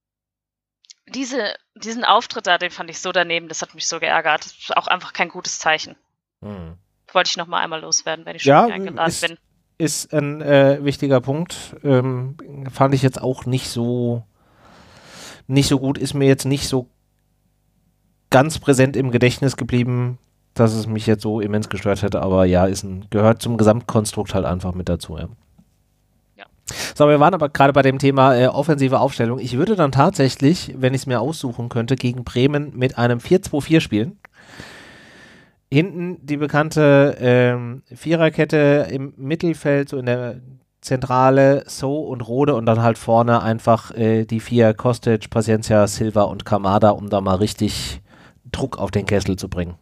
Auftritt da, den fand ich so daneben, das hat mich so geärgert. Das ist auch einfach kein gutes Zeichen. Wollte ich noch mal einmal loswerden, wenn ich schon eingeladen bin. Ist ein wichtiger Punkt. Fand ich jetzt auch nicht so gut, ist mir jetzt nicht so ganz präsent im Gedächtnis geblieben, dass es mich jetzt so immens gestört hätte, aber ja, gehört zum Gesamtkonstrukt halt einfach mit dazu, ja. So, wir waren aber gerade bei dem Thema offensive Aufstellung. Ich würde dann tatsächlich, wenn ich es mir aussuchen könnte, gegen Bremen mit einem 4-2-4 spielen. Hinten die bekannte Viererkette im Mittelfeld, so in der Zentrale, So und Rode, und dann halt vorne einfach die 4 Kostic, Paciencia, Silva und Kamada, um da mal richtig Druck auf den Kessel zu bringen.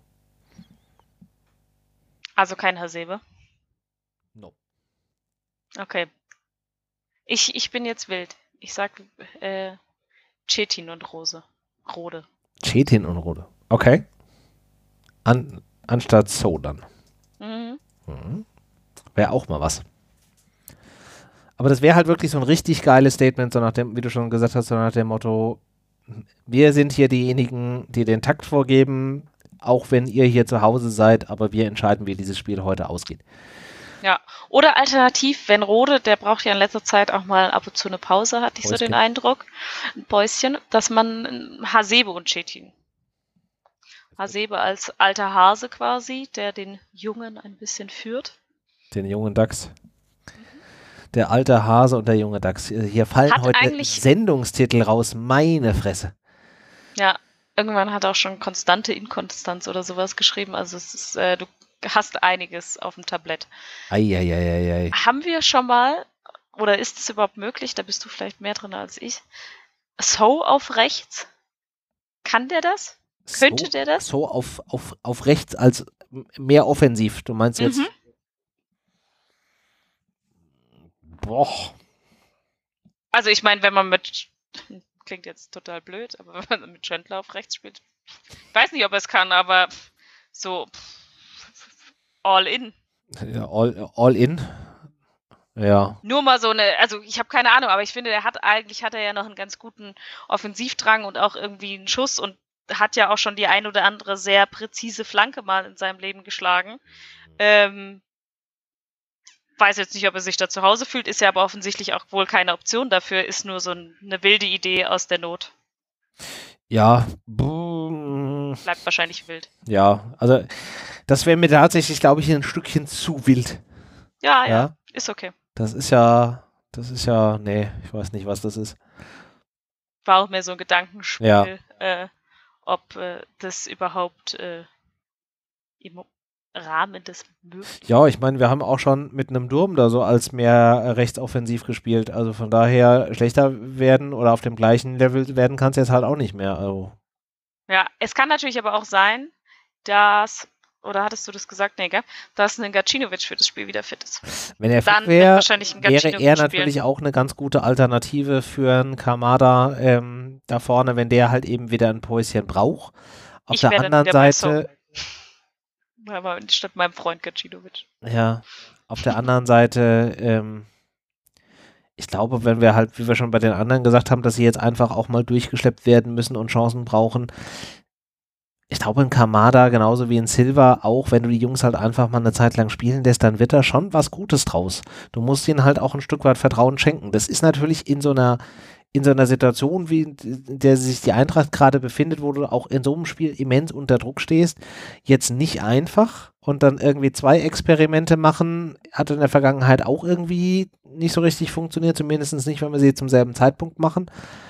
Also kein Hasebe? No. Okay. Ich bin jetzt wild. Ich sag Cetin und Rode. Cetin und Rode. Okay. Anstatt So dann. Wäre auch mal was. Aber das wäre halt wirklich so ein richtig geiles Statement, so nach dem, wie du schon gesagt hast, so nach dem Motto, wir sind hier diejenigen, die den Takt vorgeben, auch wenn ihr hier zu Hause seid, aber wir entscheiden, wie dieses Spiel heute ausgeht. Ja, oder alternativ, wenn Rode, der braucht ja in letzter Zeit auch mal ab und zu eine Pause, hatte ich so den Eindruck, ein Päuschen, dass man Hasebe und Cetin. Hasebe als alter Hase quasi, der den Jungen ein bisschen führt. Den jungen Dachs. Der alte Hase und der junge Dachs. Hier fallen heute Sendungstitel raus, meine Fresse. Ja, irgendwann hat er auch schon konstante Inkonstanz oder sowas geschrieben, also es ist, du hast einiges auf dem Tablett. Eieieiei. Haben wir schon mal, oder ist es überhaupt möglich, da bist du vielleicht mehr drin als ich, So auf rechts? Kann der das? Könnte der das? So auf rechts als mehr offensiv. Du meinst jetzt? Boah. Also ich meine, wenn man mit, klingt jetzt total blöd, aber wenn man mit Schindler auf rechts spielt, ich weiß nicht, ob er es kann, aber so all in. Ja, all in. Ja. Nur mal so eine, also ich habe keine Ahnung, aber ich finde, hat er ja noch einen ganz guten Offensivdrang und auch irgendwie einen Schuss und hat ja auch schon die ein oder andere sehr präzise Flanke mal in seinem Leben geschlagen. Weiß jetzt nicht, ob er sich da zu Hause fühlt, ist ja aber offensichtlich auch wohl keine Option dafür, ist nur so eine wilde Idee aus der Not. Ja. Bleibt wahrscheinlich wild. Ja, also das wäre mir tatsächlich, glaube ich, ein Stückchen zu wild. Ja, ist okay. Das ist ja, nee, ich weiß nicht, was das ist. War auch mehr so ein Gedankenspiel, ob das überhaupt im Rahmen des Möglichen. Ja, ich meine, wir haben auch schon mit einem Durm da so als mehr rechtsoffensiv gespielt. Also von daher schlechter werden oder auf dem gleichen Level werden kann es jetzt halt auch nicht mehr. Also. Ja, es kann natürlich aber auch sein, dass, oder hattest du das gesagt? Nee, gell? Dass ein Gacinovic für das Spiel wieder fit ist. Wenn er fit wäre, wäre er natürlich auch eine ganz gute Alternative für einen Kamada da vorne, wenn der halt eben wieder ein Päuschen braucht. Auf der anderen Seite statt meinem Freund Gacinovic. Ja, auf der anderen Seite, ich glaube, wenn wir halt, wie wir schon bei den anderen gesagt haben, dass sie jetzt einfach auch mal durchgeschleppt werden müssen und Chancen brauchen. Ich glaube, ein Kamada, genauso wie ein Silva, auch wenn du die Jungs halt einfach mal eine Zeit lang spielen lässt, dann wird da schon was Gutes draus. Du musst ihnen halt auch ein Stück weit Vertrauen schenken. Das ist natürlich in so einer Situation, wie in der sich die Eintracht gerade befindet, wo du auch in so einem Spiel immens unter Druck stehst, jetzt nicht einfach und dann irgendwie 2 Experimente machen, hat in der Vergangenheit auch irgendwie nicht so richtig funktioniert, zumindest nicht, wenn wir sie zum selben Zeitpunkt machen.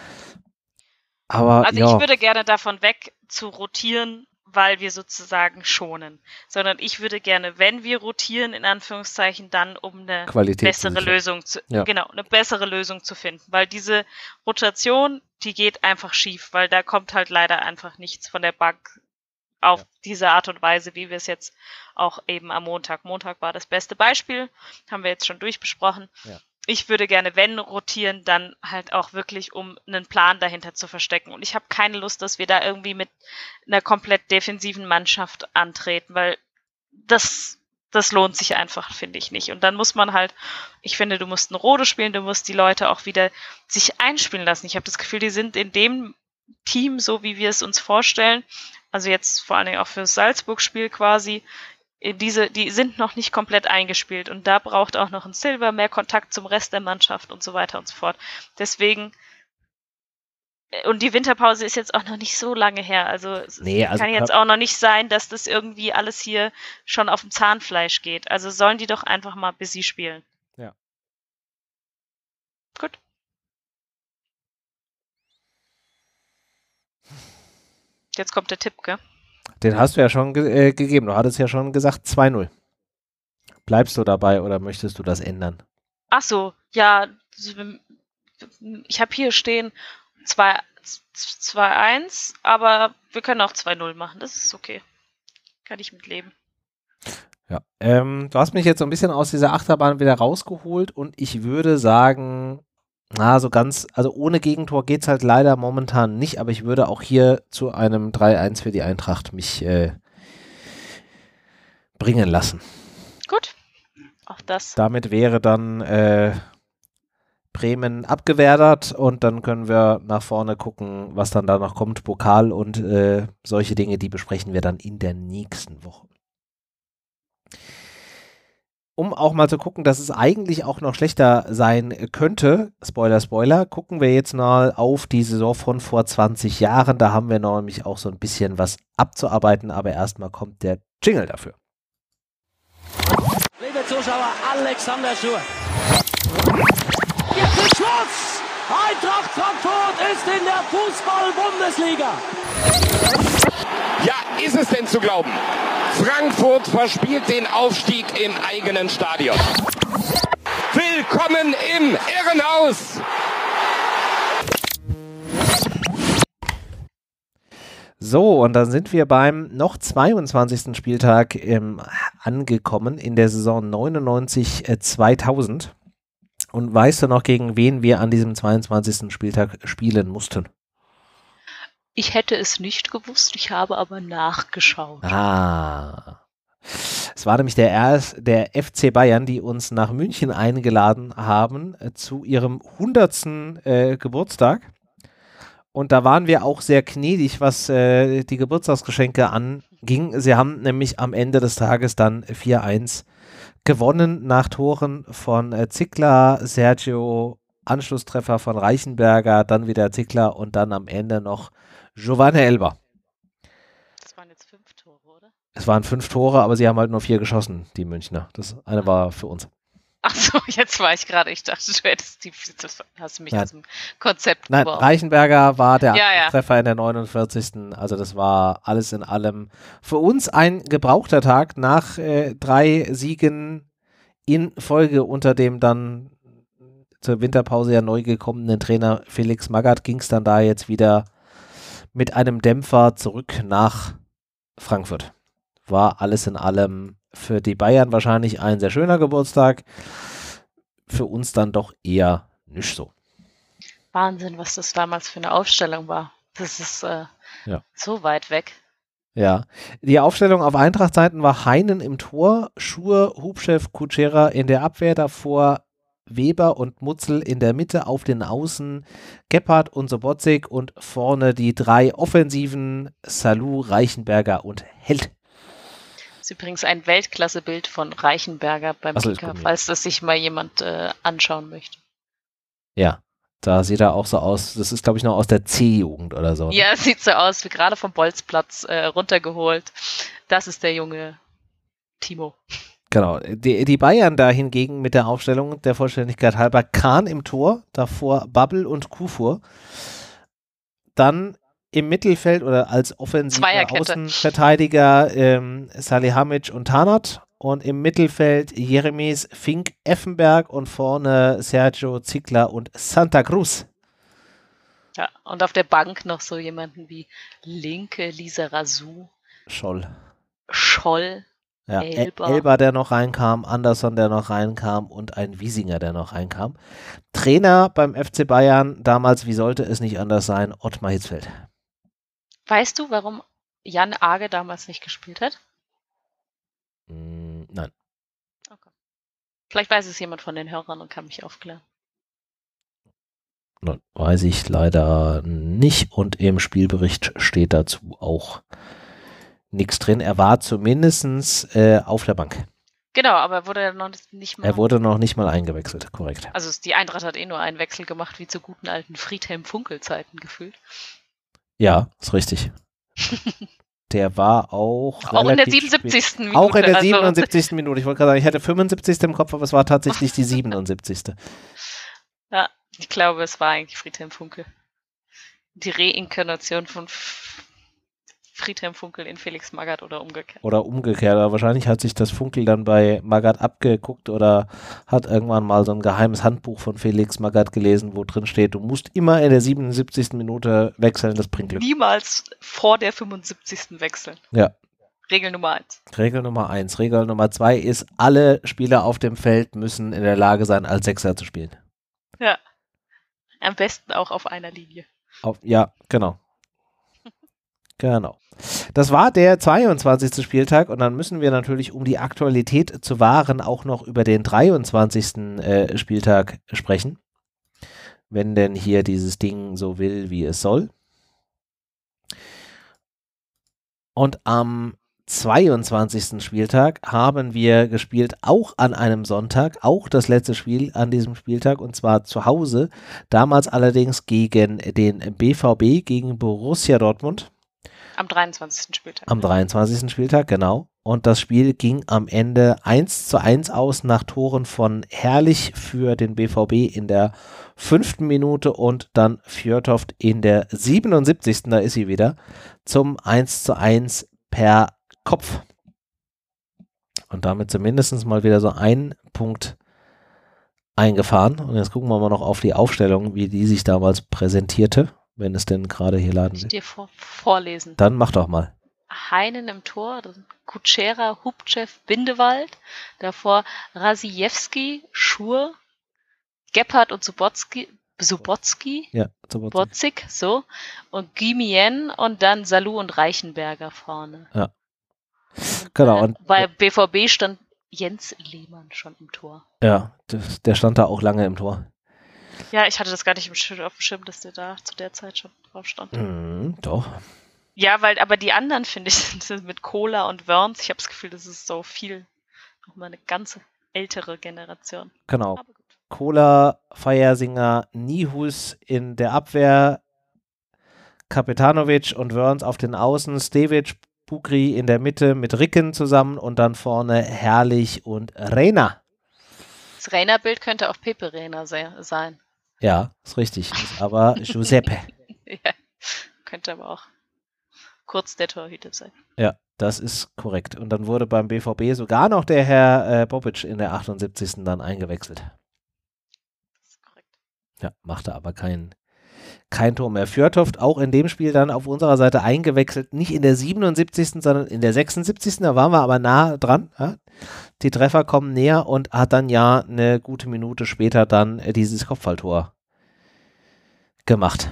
Aber also ich würde gerne davon weg zu rotieren, weil wir sozusagen schonen, sondern ich würde gerne, wenn wir rotieren, in Anführungszeichen, dann um eine bessere Lösung eine bessere Lösung zu finden, weil diese Rotation, die geht einfach schief, weil da kommt halt leider einfach nichts von der Bank auf diese Art und Weise, wie wir es jetzt auch eben am Montag war das beste Beispiel, haben wir jetzt schon durchbesprochen. Ja. Ich würde gerne, wenn rotieren, dann halt auch wirklich, um einen Plan dahinter zu verstecken. Und ich habe keine Lust, dass wir da irgendwie mit einer komplett defensiven Mannschaft antreten, weil das lohnt sich einfach, finde ich nicht. Und dann muss man halt, ich finde, du musst eine Rode spielen, du musst die Leute auch wieder sich einspielen lassen. Ich habe das Gefühl, die sind in dem Team, so wie wir es uns vorstellen, also jetzt vor allen Dingen auch fürs Salzburg-Spiel quasi, die sind noch nicht komplett eingespielt und da braucht auch noch ein Silva mehr Kontakt zum Rest der Mannschaft und so weiter und so fort. Deswegen, und die Winterpause ist jetzt auch noch nicht so lange her, also es kann jetzt auch noch nicht sein, dass das irgendwie alles hier schon auf dem Zahnfleisch geht. Also sollen die doch einfach mal busy spielen. Ja. Gut. Jetzt kommt der Tipp, gell? Den hast du ja schon gegeben. Du hattest ja schon gesagt 2-0. Bleibst du dabei oder möchtest du das ändern? Ach so, ja. Ich habe hier stehen 2-1, aber wir können auch 2-0 machen. Das ist okay. Kann ich mitleben. Ja. Du hast mich jetzt so ein bisschen aus dieser Achterbahn wieder rausgeholt und ich würde sagen, so ganz, also ohne Gegentor geht es halt leider momentan nicht, aber ich würde auch hier zu einem 3-1 für die Eintracht mich bringen lassen. Gut, auch das. Damit wäre dann Bremen abgewertet und dann können wir nach vorne gucken, was dann da noch kommt. Pokal und solche Dinge, die besprechen wir dann in der nächsten Woche. Um auch mal zu gucken, dass es eigentlich auch noch schlechter sein könnte, Spoiler, Spoiler, gucken wir jetzt mal auf die Saison von vor 20 Jahren. Da haben wir nämlich auch so ein bisschen was abzuarbeiten, aber erstmal kommt der Jingle dafür. Liebe Zuschauer, Alexander Schur. Jetzt ist Schluss! Eintracht Frankfurt ist in der Fußball-Bundesliga. Ja, ist es denn zu glauben? Frankfurt verspielt den Aufstieg im eigenen Stadion. Willkommen im Irrenhaus! So, und dann sind wir beim noch 22. Spieltag angekommen in der Saison 99-2000. Und weißt du noch, gegen wen wir an diesem 22. Spieltag spielen mussten? Ich hätte es nicht gewusst, ich habe aber nachgeschaut. Es war nämlich der FC Bayern, die uns nach München eingeladen haben zu ihrem 100. Geburtstag. Und da waren wir auch sehr gnädig, was die Geburtstagsgeschenke anging. Sie haben nämlich am Ende des Tages dann 4-1 gewonnen nach Toren von Zickler, Sergio, Anschlusstreffer von Reichenberger, dann wieder Zickler und dann am Ende noch Giovanni Elber. Das waren jetzt 5 Tore, oder? Es waren 5 Tore, aber sie haben halt nur 4 geschossen, die Münchner. Das eine war für uns. Ach so, jetzt war ich gerade, ich dachte, du hättest das hast du mich aus dem Konzept geworfen. Nein, Reichenberger war der Treffer in der 49. Also das war alles in allem für uns ein gebrauchter Tag. Nach 3 Siegen in Folge unter dem dann zur Winterpause ja neu gekommenen Trainer Felix Magath ging es dann da jetzt wieder mit einem Dämpfer zurück nach Frankfurt. War alles in allem für die Bayern wahrscheinlich ein sehr schöner Geburtstag. Für uns dann doch eher nicht so. Wahnsinn, was das damals für eine Aufstellung war. Das ist so weit weg. Ja, die Aufstellung auf Eintracht-Seiten war Heinen im Tor, Schur, Hubschew, Kutschera in der Abwehr, davor Weber und Mutzel in der Mitte, auf den Außen Gebhardt und Sobotzig und vorne die 3 Offensiven Salou, Reichenberger und Held. Das ist übrigens ein Weltklasse-Bild von Reichenberger beim Kicker, falls das sich mal jemand anschauen möchte. Ja, da sieht er auch so aus, das ist glaube ich noch aus der C-Jugend oder so. Ne? Ja, es sieht so aus, wie gerade vom Bolzplatz runtergeholt. Das ist der junge Timo. Genau, die Bayern da hingegen mit der Aufstellung der Vollständigkeit halber Kahn im Tor, davor Babbel und Kufur. Dann im Mittelfeld oder als offensiver Außenverteidiger Salihamidzic und Tarnath und im Mittelfeld Jeremies, Fink, Effenberg und vorne Sergio, Zickler und Santa Cruz. Ja, und auf der Bank noch so jemanden wie Linke, Lisa Razou, Scholl. Ja, Elber, der noch reinkam, Anderson, der noch reinkam und ein Wiesinger, der noch reinkam. Trainer beim FC Bayern damals, wie sollte es nicht anders sein, Ottmar Hitzfeld. Weißt du, warum Jan Age damals nicht gespielt hat? Nein. Okay. Vielleicht weiß es jemand von den Hörern und kann mich aufklären. Nein, weiß ich leider nicht und im Spielbericht steht dazu auch nichts drin. Er war zumindest auf der Bank. Genau, aber er wurde noch nicht mal... Er wurde noch nicht mal eingewechselt, korrekt. Also die Eintracht hat nur einen Wechsel gemacht, wie zu guten alten Friedhelm-Funkel-Zeiten gefühlt. Ja, ist richtig. Der war auch in der 77. Minute. Auch in der 77. Minute. Ich wollte gerade sagen, ich hatte 75. im Kopf, aber es war tatsächlich die 77. Ja, ich glaube, es war eigentlich Friedhelm Funkel. Die Reinkarnation von Friedhelm Funkel in Felix Magath oder umgekehrt. Oder umgekehrt. Aber wahrscheinlich hat sich das Funkel dann bei Magath abgeguckt oder hat irgendwann mal so ein geheimes Handbuch von Felix Magath gelesen, wo drin steht, du musst immer in der 77. Minute wechseln, das bringt Glück. Niemals vor der 75. wechseln. Ja. Regel Nummer 1. Regel Nummer 1. Regel Nummer 2 ist, alle Spieler auf dem Feld müssen in der Lage sein, als Sechser zu spielen. Ja. Am besten auch auf einer Linie. Ja, genau. Genau. Das war der 22. Spieltag und dann müssen wir natürlich, um die Aktualität zu wahren, auch noch über den 23. Spieltag sprechen. wenn denn hier dieses Ding so will, wie es soll. Und am 22. Spieltag haben wir gespielt, auch an einem Sonntag, auch das letzte Spiel an diesem Spieltag, und zwar zu Hause, damals allerdings gegen den BVB, gegen Borussia Dortmund. Am 23. Spieltag. Am 23. Spieltag, genau. Und das Spiel ging am Ende 1:1 aus nach Toren von Herrlich für den BVB in der 5. Minute und dann Fjørtoft in der 77. Da ist sie wieder, zum 1:1 per Kopf. Und damit zumindest mal wieder so ein Punkt eingefahren. Und jetzt gucken wir mal noch auf die Aufstellung, wie die sich damals präsentierte, wenn es denn gerade hier laden will. Ich dir vorlesen. Dann mach doch mal. Heinen im Tor, Kutschera, Hubchev, Bindewald, davor Rasiewski, Schur, Gebhardt und Subotzki, ja, Botzig, so, und Guimien und dann Salou und Reichenberger vorne. Ja. Genau. Und bei BVB stand Jens Lehmann schon im Tor. Ja, der stand da auch lange im Tor. Ja, ich hatte das gar nicht auf dem Schirm, dass der da zu der Zeit schon drauf stand. Doch. Ja, aber die anderen, finde ich, sind mit Kohler und Wörns. Ich habe das Gefühl, das ist so viel, nochmal eine ganze ältere Generation. Genau. Kohler, Feiersinger, Nihus in der Abwehr, Kapetanovic und Wörns auf den Außen, Stevic, Bukri in der Mitte mit Ricken zusammen und dann vorne Herrlich und Reina. Das Reina-Bild könnte auch Pepe Reina sein. Ja, ist richtig. Ist aber Giuseppe. Ja, könnte aber auch kurz der Torhüter sein. Ja, das ist korrekt. Und dann wurde beim BVB sogar noch der Herr Bobic in der 78. dann eingewechselt. Das ist korrekt. Ja, machte aber kein Tor mehr. Fjørtoft auch in dem Spiel dann auf unserer Seite eingewechselt, nicht in der 77., sondern in der 76., da waren wir aber nah dran. Ja? Die Treffer kommen näher und hat dann ja eine gute Minute später dann dieses Kopfballtor gemacht.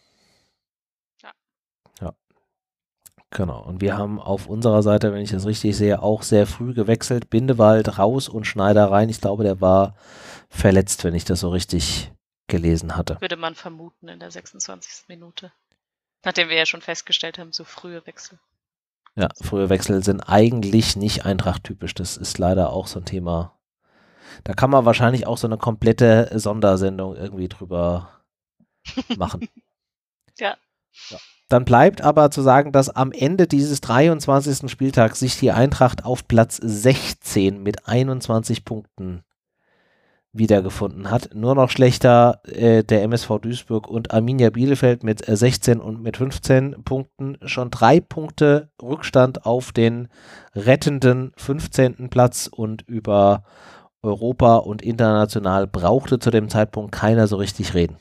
Ja. Genau, und wir haben auf unserer Seite, wenn ich das richtig sehe, auch sehr früh gewechselt. Bindewald raus und Schneider rein. Ich glaube, der war verletzt, wenn ich das so richtig gelesen hatte. Würde man vermuten in der 26. Minute. Nachdem wir ja schon festgestellt haben, so frühe Wechsel. Ja, frühe Wechsel sind eigentlich nicht Eintracht-typisch. Das ist leider auch so ein Thema. Da kann man wahrscheinlich auch so eine komplette Sondersendung irgendwie drüber machen. Ja. Dann bleibt aber zu sagen, dass am Ende dieses 23. Spieltags sich die Eintracht auf Platz 16 mit 21 Punkten wiedergefunden hat. Nur noch schlechter der MSV Duisburg und Arminia Bielefeld mit 16 und mit 15 Punkten. Schon 3 Punkte Rückstand auf den rettenden 15. Platz und über Europa und international brauchte zu dem Zeitpunkt keiner so richtig reden.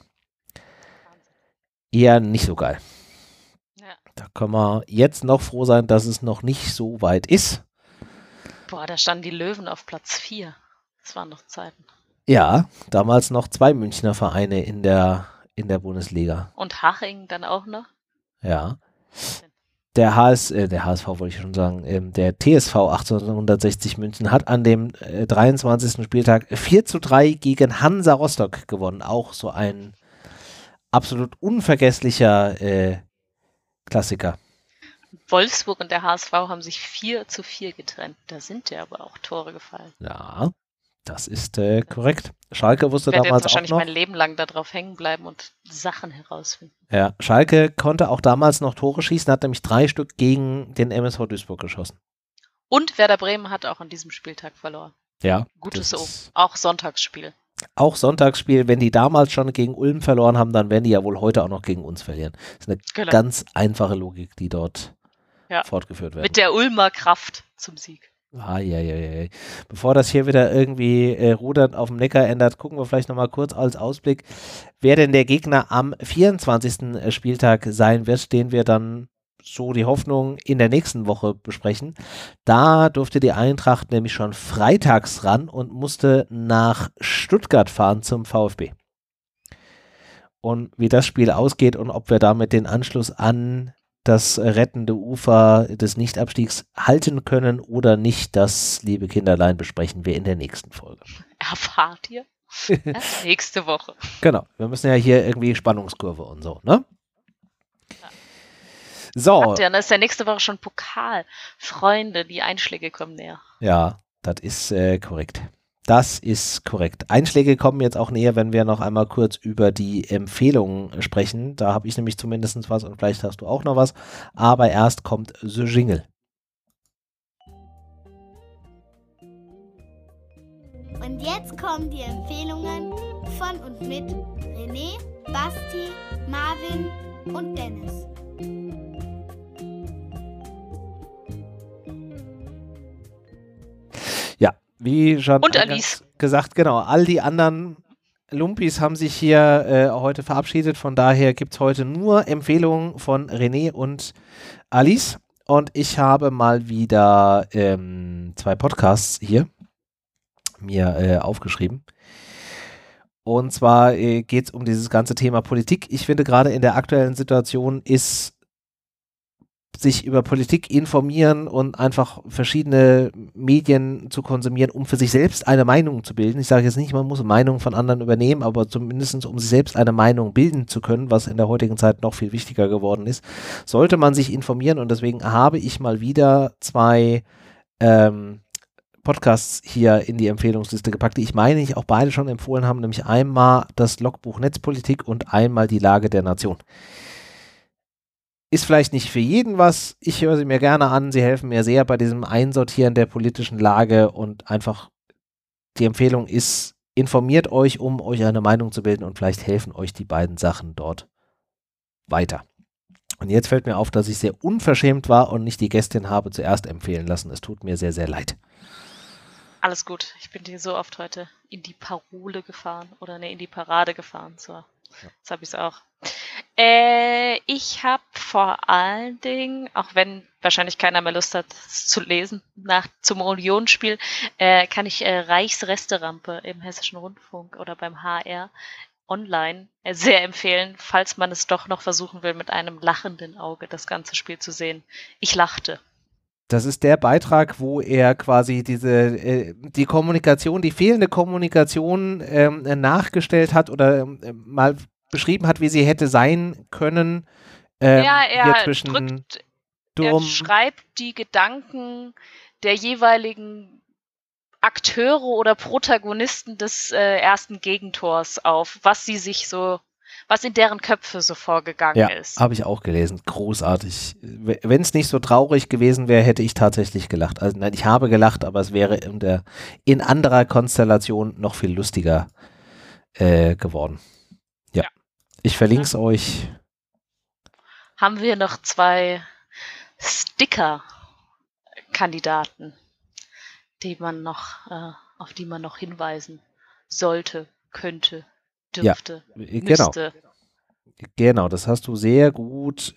Eher nicht so geil. Ja. Da können wir jetzt noch froh sein, dass es noch nicht so weit ist. Boah, da standen die Löwen auf Platz 4. Das waren noch Zeiten. Ja, damals noch 2 Münchner Vereine in der Bundesliga. Und Haching dann auch noch? Ja. Der HSV wollte ich schon sagen, der TSV 1860 München hat an dem 23. Spieltag 4:3 gegen Hansa Rostock gewonnen. Auch so ein absolut unvergesslicher Klassiker. Wolfsburg und der HSV haben sich 4:4 getrennt. Da sind ja aber auch Tore gefallen. Ja, das ist korrekt. Schalke wusste ich werde damals jetzt wahrscheinlich auch noch. mein Leben lang darauf hängen bleiben und Sachen herausfinden. Ja, Schalke konnte auch damals noch Tore schießen, hat nämlich 3 Stück gegen den MSV Duisburg geschossen. Und Werder Bremen hat auch an diesem Spieltag verloren. Ja. Gutes so. Auch Sonntagsspiel. Auch Sonntagsspiel, wenn die damals schon gegen Ulm verloren haben, dann werden die ja wohl heute auch noch gegen uns verlieren. Das ist eine ganz einfache Logik, die dort fortgeführt wird. Mit der Ulmer Kraft zum Sieg. Bevor das hier wieder irgendwie rudernd auf dem Neckar ändert, gucken wir vielleicht nochmal kurz als Ausblick, wer denn der Gegner am 24. Spieltag sein wird, den wir dann so die Hoffnung in der nächsten Woche besprechen. Da durfte die Eintracht nämlich schon freitags ran und musste nach Stuttgart fahren zum VfB. Und wie das Spiel ausgeht und ob wir damit den Anschluss an das rettende Ufer des Nichtabstiegs halten können oder nicht, das, liebe Kinderlein, besprechen wir in der nächsten Folge. Erfahrt ihr? Erst nächste Woche. Genau, wir müssen ja hier irgendwie Spannungskurve und so, ne? So. Dann ist ja nächste Woche schon Pokal. Freunde, die Einschläge kommen näher. Ja, das ist korrekt. Das ist korrekt. Einschläge kommen jetzt auch näher, wenn wir noch einmal kurz über die Empfehlungen sprechen. Da habe ich nämlich zumindest was und vielleicht hast du auch noch was. Aber erst kommt The Jingle. Und jetzt kommen die Empfehlungen von und mit René, Basti, Marvin und Dennis. Ja, wie schon und Alice gesagt, genau, all die anderen Lumpis haben sich hier heute verabschiedet. Von daher gibt es heute nur Empfehlungen von René und Alice. Und ich habe mal wieder 2 Podcasts hier mir aufgeschrieben. Und zwar geht es um dieses ganze Thema Politik. Ich finde, gerade in der aktuellen Situation ist sich über Politik informieren und einfach verschiedene Medien zu konsumieren, um für sich selbst eine Meinung zu bilden. Ich sage jetzt nicht, man muss Meinungen von anderen übernehmen, aber zumindest um sich selbst eine Meinung bilden zu können, was in der heutigen Zeit noch viel wichtiger geworden ist, sollte man sich informieren. Und deswegen habe ich mal wieder 2 Podcasts hier in die Empfehlungsliste gepackt, die ich meine, ich auch beide schon empfohlen habe, nämlich einmal das Logbuch Netzpolitik und einmal die Lage der Nation. Ist vielleicht nicht für jeden was, ich höre sie mir gerne an, sie helfen mir sehr bei diesem Einsortieren der politischen Lage und einfach die Empfehlung ist, informiert euch, um euch eine Meinung zu bilden und vielleicht helfen euch die beiden Sachen dort weiter. Und jetzt fällt mir auf, dass ich sehr unverschämt war und nicht die Gästin habe zuerst empfehlen lassen. Es tut mir sehr, sehr leid. Alles gut. Ich bin dir so oft heute in die Parole gefahren oder in die Parade gefahren. So, jetzt habe ich es auch. Ich habe vor allen Dingen, auch wenn wahrscheinlich keiner mehr Lust hat, es zu lesen, zum Unionsspiel, kann ich Reichsresterampe im Hessischen Rundfunk oder beim HR online sehr empfehlen, falls man es doch noch versuchen will, mit einem lachenden Auge das ganze Spiel zu sehen. Ich lachte. Das ist der Beitrag, wo er quasi die Kommunikation, die fehlende Kommunikation nachgestellt hat oder mal beschrieben hat, wie sie hätte sein können. Er schreibt die Gedanken der jeweiligen Akteure oder Protagonisten des ersten Gegentors auf, was in deren Köpfe so vorgegangen ist. Ja, habe ich auch gelesen. Großartig. Wenn es nicht so traurig gewesen wäre, hätte ich tatsächlich gelacht. Also nein, ich habe gelacht, aber es wäre in anderer Konstellation noch viel lustiger geworden. Ja. Ich verlinke es euch. Haben wir noch 2 Sticker-Kandidaten, auf die man noch hinweisen sollte, könnte, dürfte, müsste. Genau, das hast du sehr gut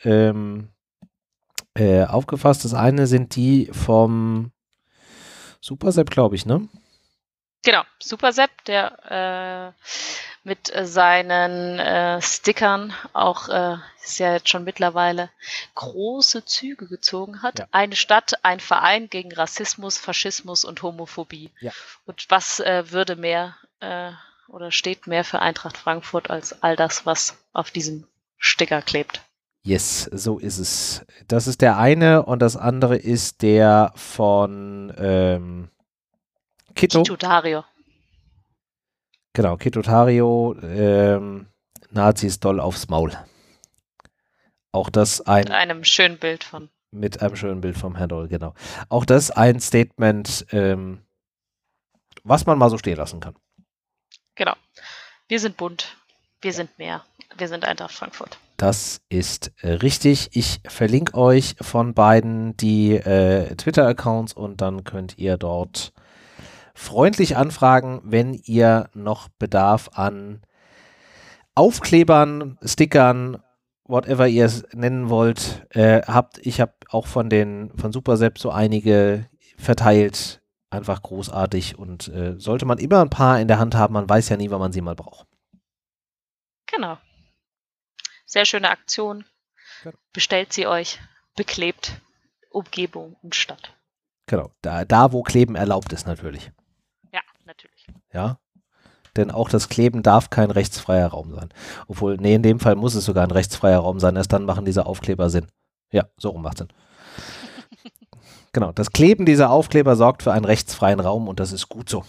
aufgefasst. Das eine sind die vom Supersepp, glaube ich, ne? Genau, Supersepp, der mit seinen Stickern auch ist ja jetzt schon mittlerweile große Züge gezogen hat. Ja. Eine Stadt, ein Verein gegen Rassismus, Faschismus und Homophobie. Ja. Und was würde mehr oder steht mehr für Eintracht Frankfurt als all das, was auf diesem Sticker klebt? Yes, so ist es. Das ist der eine und das andere ist der von Kito Dario. Genau, Kito Dario, Nazis doll aufs Maul. Auch das mit einem schönen Bild von. Mit einem schönen Bild vom Herrn Doll, genau. Auch das ein Statement, was man mal so stehen lassen kann. Genau. Wir sind bunt, wir sind mehr, wir sind Eintracht Frankfurt. Das ist richtig. Ich verlinke euch von beiden die Twitter-Accounts und dann könnt ihr dort freundlich anfragen, wenn ihr noch Bedarf an Aufklebern, Stickern, whatever ihr es nennen wollt, habt. Ich habe auch von Supersepp so einige verteilt. Einfach großartig und sollte man immer ein paar in der Hand haben, man weiß ja nie, wann man sie mal braucht. Genau. Sehr schöne Aktion. Bestellt sie euch. Beklebt Umgebung und Stadt. Genau. Da wo Kleben erlaubt ist natürlich. Ja, natürlich. Ja. Denn auch das Kleben darf kein rechtsfreier Raum sein. Obwohl, nee, in dem Fall muss es sogar ein rechtsfreier Raum sein. Erst dann machen diese Aufkleber Sinn. Ja, so rum macht Sinn. Genau, das Kleben dieser Aufkleber sorgt für einen rechtsfreien Raum und das ist gut so.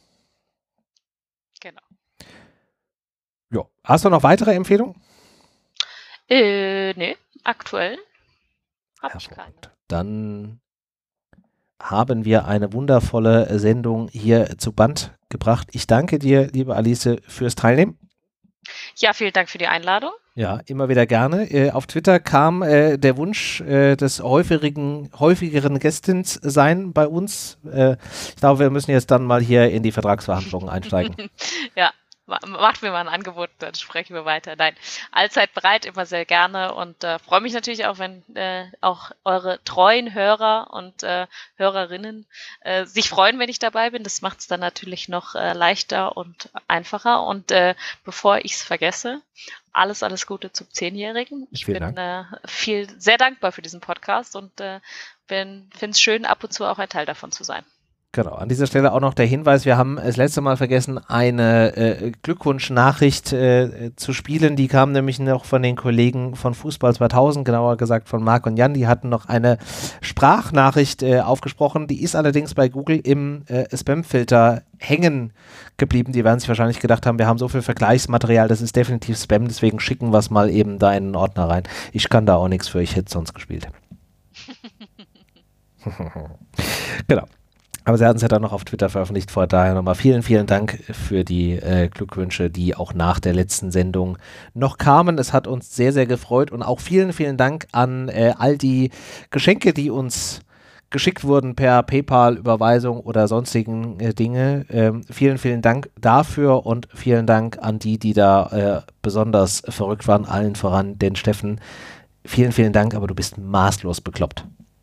Genau. Ja. Hast du noch weitere Empfehlungen? Nee, aktuell habe ich keine. Dann haben wir eine wundervolle Sendung hier zu Band gebracht. Ich danke dir, liebe Alice, fürs Teilnehmen. Ja, vielen Dank für die Einladung. Ja, immer wieder gerne. Auf Twitter kam der Wunsch des häufigeren Gästins sein bei uns. Ich glaube, wir müssen jetzt dann mal hier in die Vertragsverhandlungen einsteigen. Ja, macht mir mal ein Angebot, dann sprechen wir weiter. Nein, allzeit bereit, immer sehr gerne und freue mich natürlich auch, wenn auch eure treuen Hörer und Hörerinnen sich freuen, wenn ich dabei bin. Das macht es dann natürlich noch leichter und einfacher. Und bevor ich es vergesse, alles Gute zum 10-Jährigen. Ich bin sehr dankbar für diesen Podcast und finde es schön, ab und zu auch ein Teil davon zu sein. Genau, an dieser Stelle auch noch der Hinweis, wir haben das letzte Mal vergessen, eine Glückwunschnachricht zu spielen, die kam nämlich noch von den Kollegen von Fußball 2000, genauer gesagt von Marc und Jan, die hatten noch eine Sprachnachricht aufgesprochen, die ist allerdings bei Google im Spam-Filter hängen geblieben, die werden sich wahrscheinlich gedacht haben, wir haben so viel Vergleichsmaterial, das ist definitiv Spam, deswegen schicken wir es mal eben da in den Ordner rein. Ich kann da auch nichts für, ich hätte sonst gespielt. Genau. Aber sie hatten es ja dann noch auf Twitter veröffentlicht, vor daher nochmal vielen, vielen Dank für die Glückwünsche, die auch nach der letzten Sendung noch kamen. Es hat uns sehr, sehr gefreut und auch vielen, vielen Dank an all die Geschenke, die uns geschickt wurden per PayPal-Überweisung oder sonstigen Dinge. Vielen, vielen Dank dafür und vielen Dank an die da besonders verrückt waren, allen voran den Steffen. Vielen, vielen Dank, aber du bist maßlos bekloppt.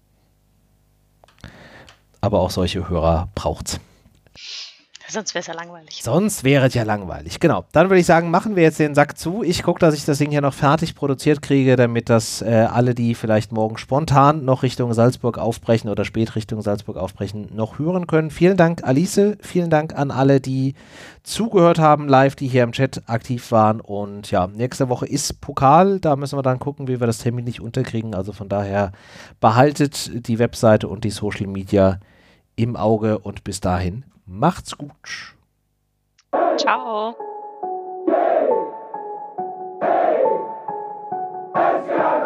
Aber auch solche Hörer braucht's. Sonst wäre es ja langweilig. Sonst wäre es ja langweilig, genau. Dann würde ich sagen, machen wir jetzt den Sack zu. Ich gucke, dass ich das Ding hier noch fertig produziert kriege, damit das alle, die vielleicht morgen spontan noch Richtung Salzburg aufbrechen oder spät Richtung Salzburg aufbrechen, noch hören können. Vielen Dank, Alice. Vielen Dank an alle, die zugehört haben live, die hier im Chat aktiv waren. Und ja, nächste Woche ist Pokal. Da müssen wir dann gucken, wie wir das Termin nicht unterkriegen. Also von daher behaltet die Webseite und die Social Media im Auge und bis dahin macht's gut. Ciao.